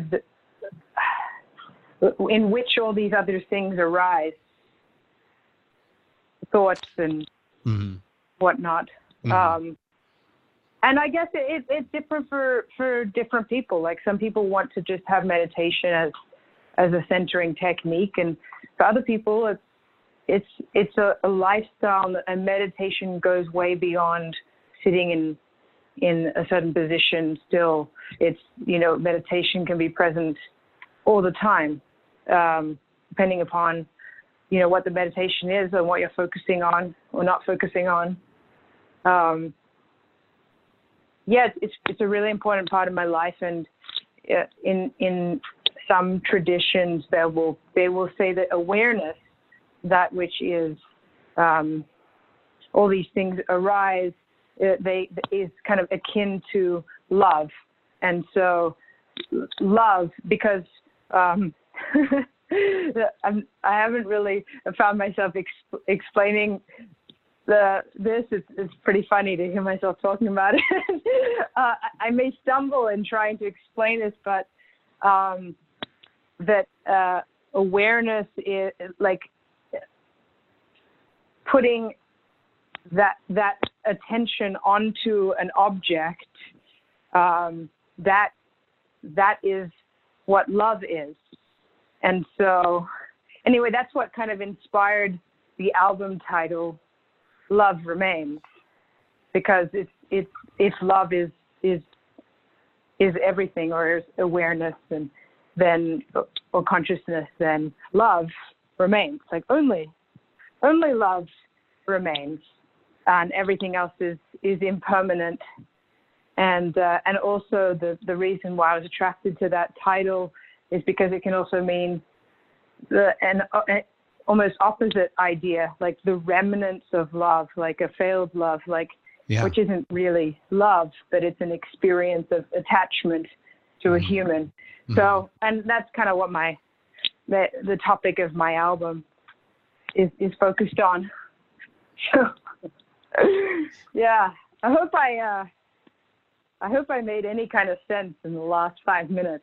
in which all these other things arise. Thoughts and mm-hmm. whatnot. Mm-hmm. Um, and I guess it, it, it's different for, for different people. Like some people want to just have meditation as as a centering technique, and for other people, it's it's it's a, a lifestyle. And meditation goes way beyond sitting in in a certain position. Still, it's you know meditation can be present all the time, um, depending upon you know, what the meditation is and what you're focusing on or not focusing on. Um, yeah, it's it's a really important part of my life. And in in some traditions, they will they will say that awareness, that which is um, all these things arise it, they is kind of akin to love. And so love, because um, I'm, I haven't really found myself exp- explaining the this. It's, it's pretty funny to hear myself talking about it. uh, I may stumble in trying to explain this, but um, that uh, awareness is like putting that that attention onto an object. Um, that that is what love is. And so anyway, that's what kind of inspired the album title, Love Remains, because it's it's if love is is is everything, or is awareness, and then or consciousness, then love remains. Like only only love remains, and everything else is is impermanent. And uh, and also the, the reason why I was attracted to that title is because it can also mean the an, an almost opposite idea, like the remnants of love, like a failed love, like yeah. which isn't really love, but it's an experience of attachment to a human. Mm-hmm. So, and that's kind of what my the, the topic of my album is is focused on. So, yeah, I hope I. Uh, I hope I made any kind of sense in the last five minutes.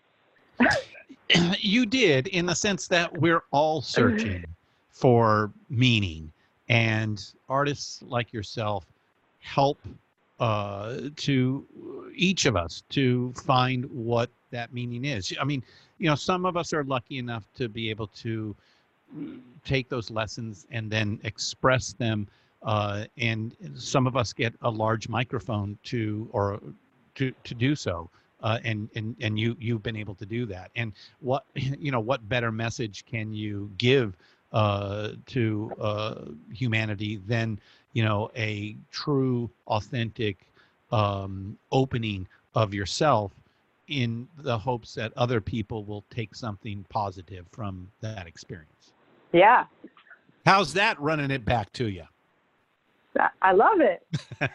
You did, in the sense that we're all searching for meaning, and artists like yourself help uh, to each of us to find what that meaning is. I mean, you know, some of us are lucky enough to be able to take those lessons and then express them, uh, and some of us get a large microphone to, or to to do so, uh, and and and you you've been able to do that. And what you know, what better message can you give uh, to uh, humanity than you know a true, authentic um, opening of yourself, in the hopes that other people will take something positive from that experience. Yeah. How's that running it back to you? I love it.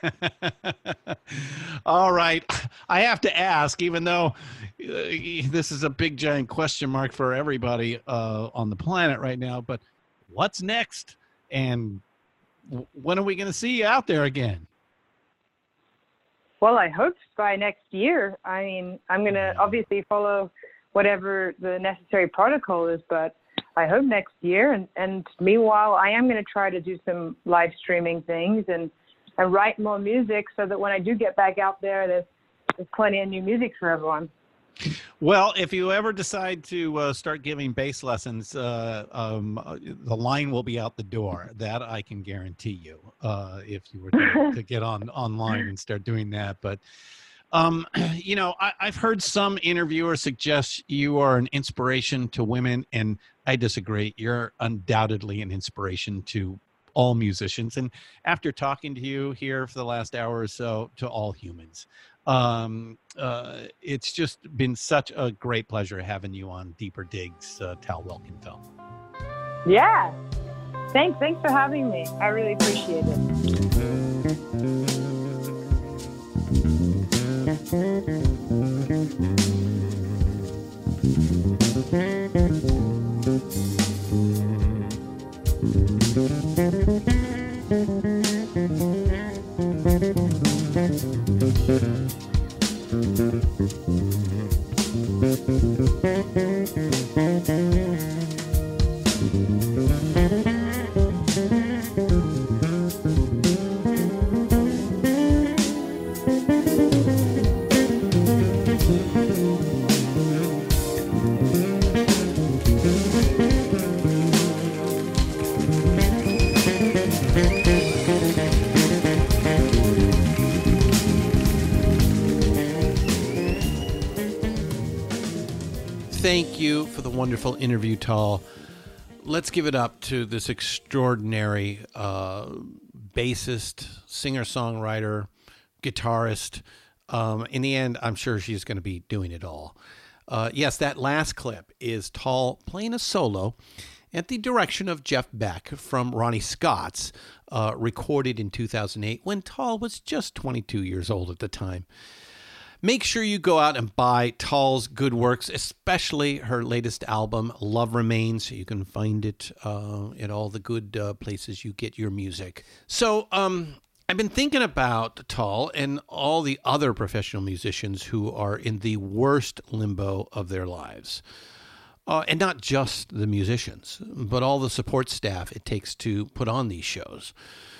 All right. I have to ask, even though uh, this is a big giant question mark for everybody uh, on the planet right now, but what's next? And w- when are we going to see you out there again? Well, I hope by next year. I mean, I'm going to obviously follow whatever the necessary protocol is, but I hope next year. And, and meanwhile, I am going to try to do some live streaming things and, and write more music so that when I do get back out there, there's, there's plenty of new music for everyone. Well, if you ever decide to uh, start giving bass lessons, uh, um, uh, the line will be out the door. That I can guarantee you, uh, if you were to, to get on online and start doing that. But Um, you know, I, I've heard some interviewers suggest you are an inspiration to women, and I disagree. You're undoubtedly an inspiration to all musicians. And after talking to you here for the last hour or so, to all humans. Um, uh, it's just been such a great pleasure having you on Deeper Digs, uh, Tal Wilkenfeld. Yeah. Thanks. Thanks for having me. I really appreciate it. Thank you for the wonderful interview, Tal. Let's give it up to this extraordinary uh, bassist, singer-songwriter, guitarist. Um, in the end, I'm sure she's going to be doing it all. Uh, yes, that last clip is Tal playing a solo, at the direction of Jeff Beck from Ronnie Scott's, uh, recorded in two thousand eight when Tall was just twenty-two years old at the time. Make sure you go out and buy Tall's good works, especially her latest album, Love Remains. You can find it uh, at all the good uh, places you get your music. So um, I've been thinking about Tall and all the other professional musicians who are in the worst limbo of their lives. Uh, and not just the musicians, but all the support staff it takes to put on these shows.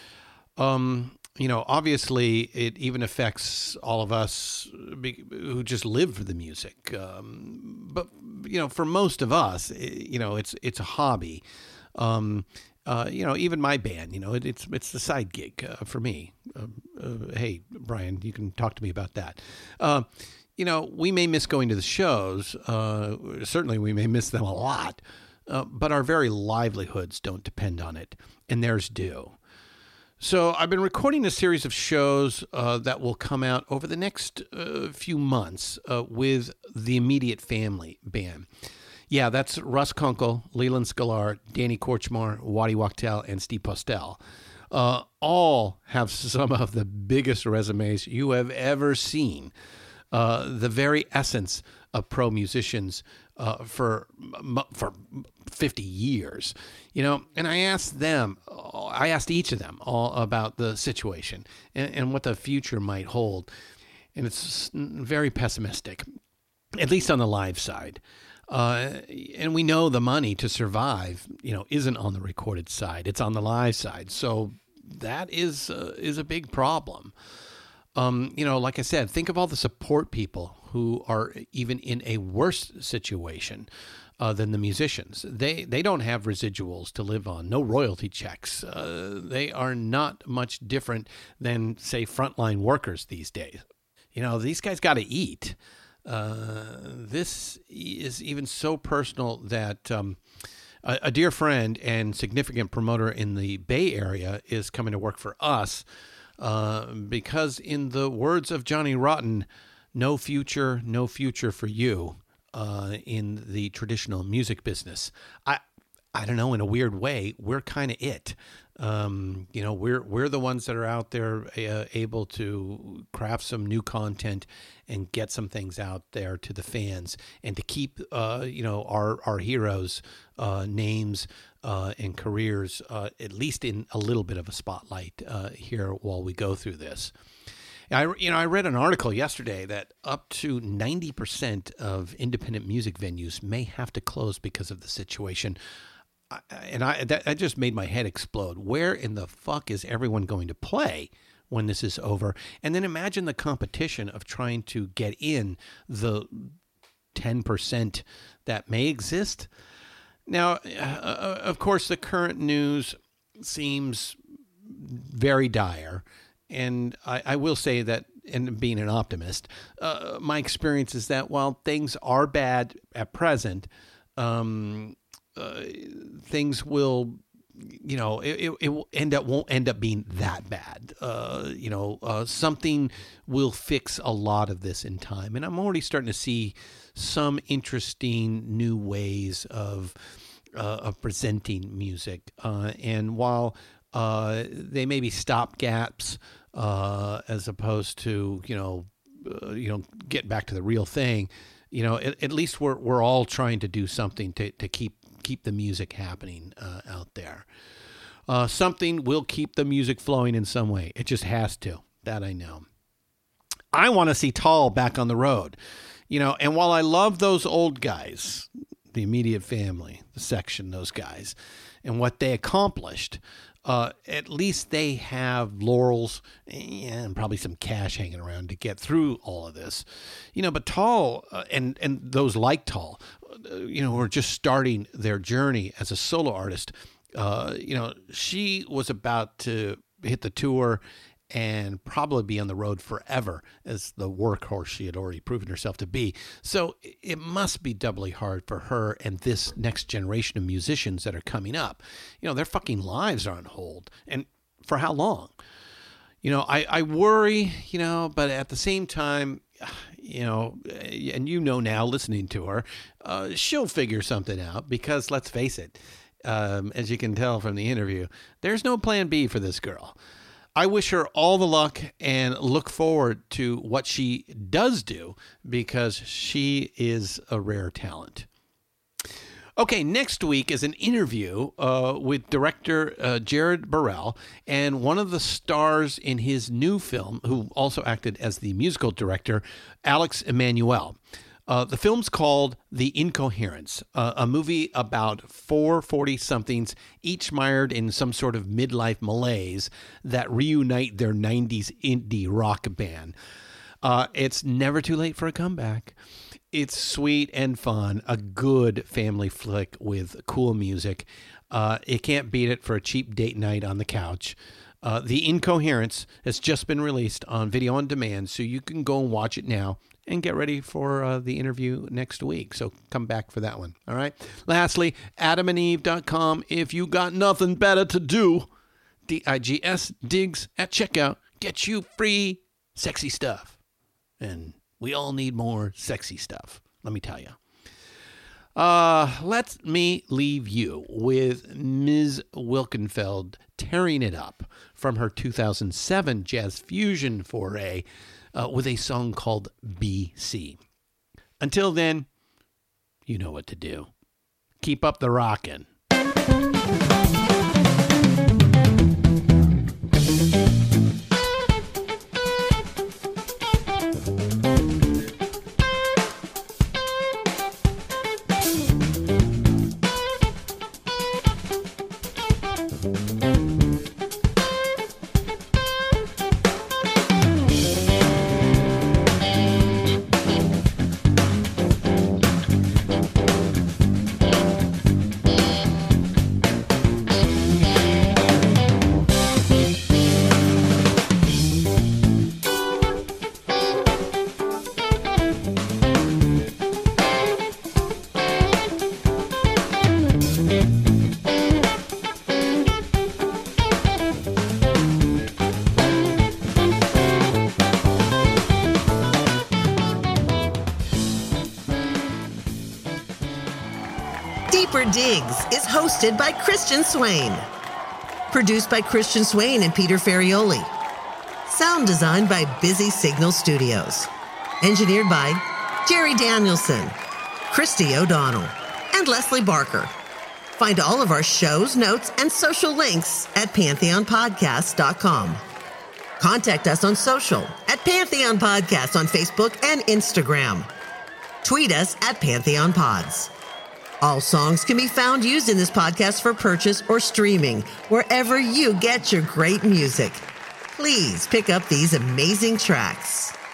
Um... You know, obviously, it even affects all of us who just live for the music. Um, but, you know, for most of us, you know, it's it's a hobby. Um, uh, you know, even my band, you know, it, it's it's the side gig uh, for me. Uh, uh, hey, Brian, you can talk to me about that. Uh, you know, we may miss going to the shows. Uh, certainly, we may miss them a lot. Uh, but our very livelihoods don't depend on it, and theirs do. So I've been recording a series of shows uh, that will come out over the next uh, few months uh, with the Immediate Family Band. Yeah, that's Russ Kunkel, Leland Sklar, Danny Korchmar, Waddy Wachtel, and Steve Postel. Uh, all have some of the biggest resumes you have ever seen. Uh, the very essence of pro musicians uh, for for fifty years, you know. And I asked them, I asked each of them all about the situation and, and what the future might hold, and it's very pessimistic, at least on the live side. Uh, and we know the money to survive, you know, isn't on the recorded side; it's on the live side. So that is uh, is a big problem. Um, you know, like I said, think of all the support people who are even in a worse situation uh, than the musicians. They they don't have residuals to live on, no royalty checks. Uh, they are not much different than, say, frontline workers these days. You know, these guys got to eat. Uh, this is even so personal that um, a, a dear friend and significant promoter in the Bay Area is coming to work for us. Uh, because in the words of Johnny Rotten, no future, no future for you uh, in the traditional music business. I, I don't know, in a weird way, we're kind of it. Um, you know, we're we're the ones that are out there uh, able to craft some new content and get some things out there to the fans, and to keep uh, you know our our heroes' uh, names uh, and careers uh, at least in a little bit of a spotlight uh, here while we go through this. I you know I read an article yesterday that up to ninety percent of independent music venues may have to close because of the situation. And I that, that just made my head explode. Where in the fuck is everyone going to play when this is over? And then imagine the competition of trying to get in the ten percent that may exist. Now, uh, of course, the current news seems very dire. And I, I will say that, and being an optimist, uh, my experience is that while things are bad at present, um, Uh, things will, you know, it, it will end up, won't end up being that bad. Uh, you know, uh, something will fix a lot of this in time. And I'm already starting to see some interesting new ways of, uh, of presenting music. Uh, and while uh, they may be stopgaps uh, as opposed to, you know, uh, you know, get back to the real thing, you know, at, at least we're, we're all trying to do something to, to keep keep the music happening uh, out there. Uh, something will keep the music flowing in some way. It just has to. That I know. I want to see Tall back on the road. You know, and while I love those old guys, the Immediate Family, the Section, those guys, and what they accomplished, uh, at least they have laurels and probably some cash hanging around to get through all of this. You know, but Tall uh, and, and those like Tall, you know, who are just starting their journey as a solo artist. Uh, you know, she was about to hit the tour and probably be on the road forever as the workhorse she had already proven herself to be. So it must be doubly hard for her and this next generation of musicians that are coming up. You know, their fucking lives are on hold. And for how long? You know, I, I worry, you know, but at the same time, you know, and you know now listening to her, uh, she'll figure something out because let's face it, um, as you can tell from the interview. There's no plan B for this girl. I wish her all the luck and look forward to what she does do because she is a rare talent. Okay, next week is an interview uh, with director uh, Jared Burrell and one of the stars in his new film, who also acted as the musical director, Alex Emanuel. Uh, the film's called The Incoherents, uh, a movie about four forty-somethings, each mired in some sort of midlife malaise that reunite their nineties indie rock band. Uh, it's never too late for a comeback. It's sweet and fun, a good family flick with cool music. Uh, it can't beat it for a cheap date night on the couch. Uh, The Incoherents has just been released on video on demand, so you can go and watch it now and get ready for uh, the interview next week. So come back for that one. All right. Lastly, adam and eve dot com. If you got nothing better to do, D I G S, digs at checkout, get you free sexy stuff. And we all need more sexy stuff, let me tell you. Uh, let me leave you with Miz Wilkenfeld tearing it up from her two thousand seven jazz fusion foray uh, with a song called B C. Until then, you know what to do. Keep up the rockin'. Deeper Digs is hosted by Christian Swain. Produced by Christian Swain and Peter Ferrioli. Sound designed by Busy Signal Studios. Engineered by Jerry Danielson, Christy O'Donnell, and Leslie Barker. Find all of our shows, notes, and social links at pantheon podcast dot com. Contact us on social at Pantheon Podcast on Facebook and Instagram. Tweet us at Pantheon Pods. All songs can be found used in this podcast for purchase or streaming wherever you get your great music. Please pick up these amazing tracks.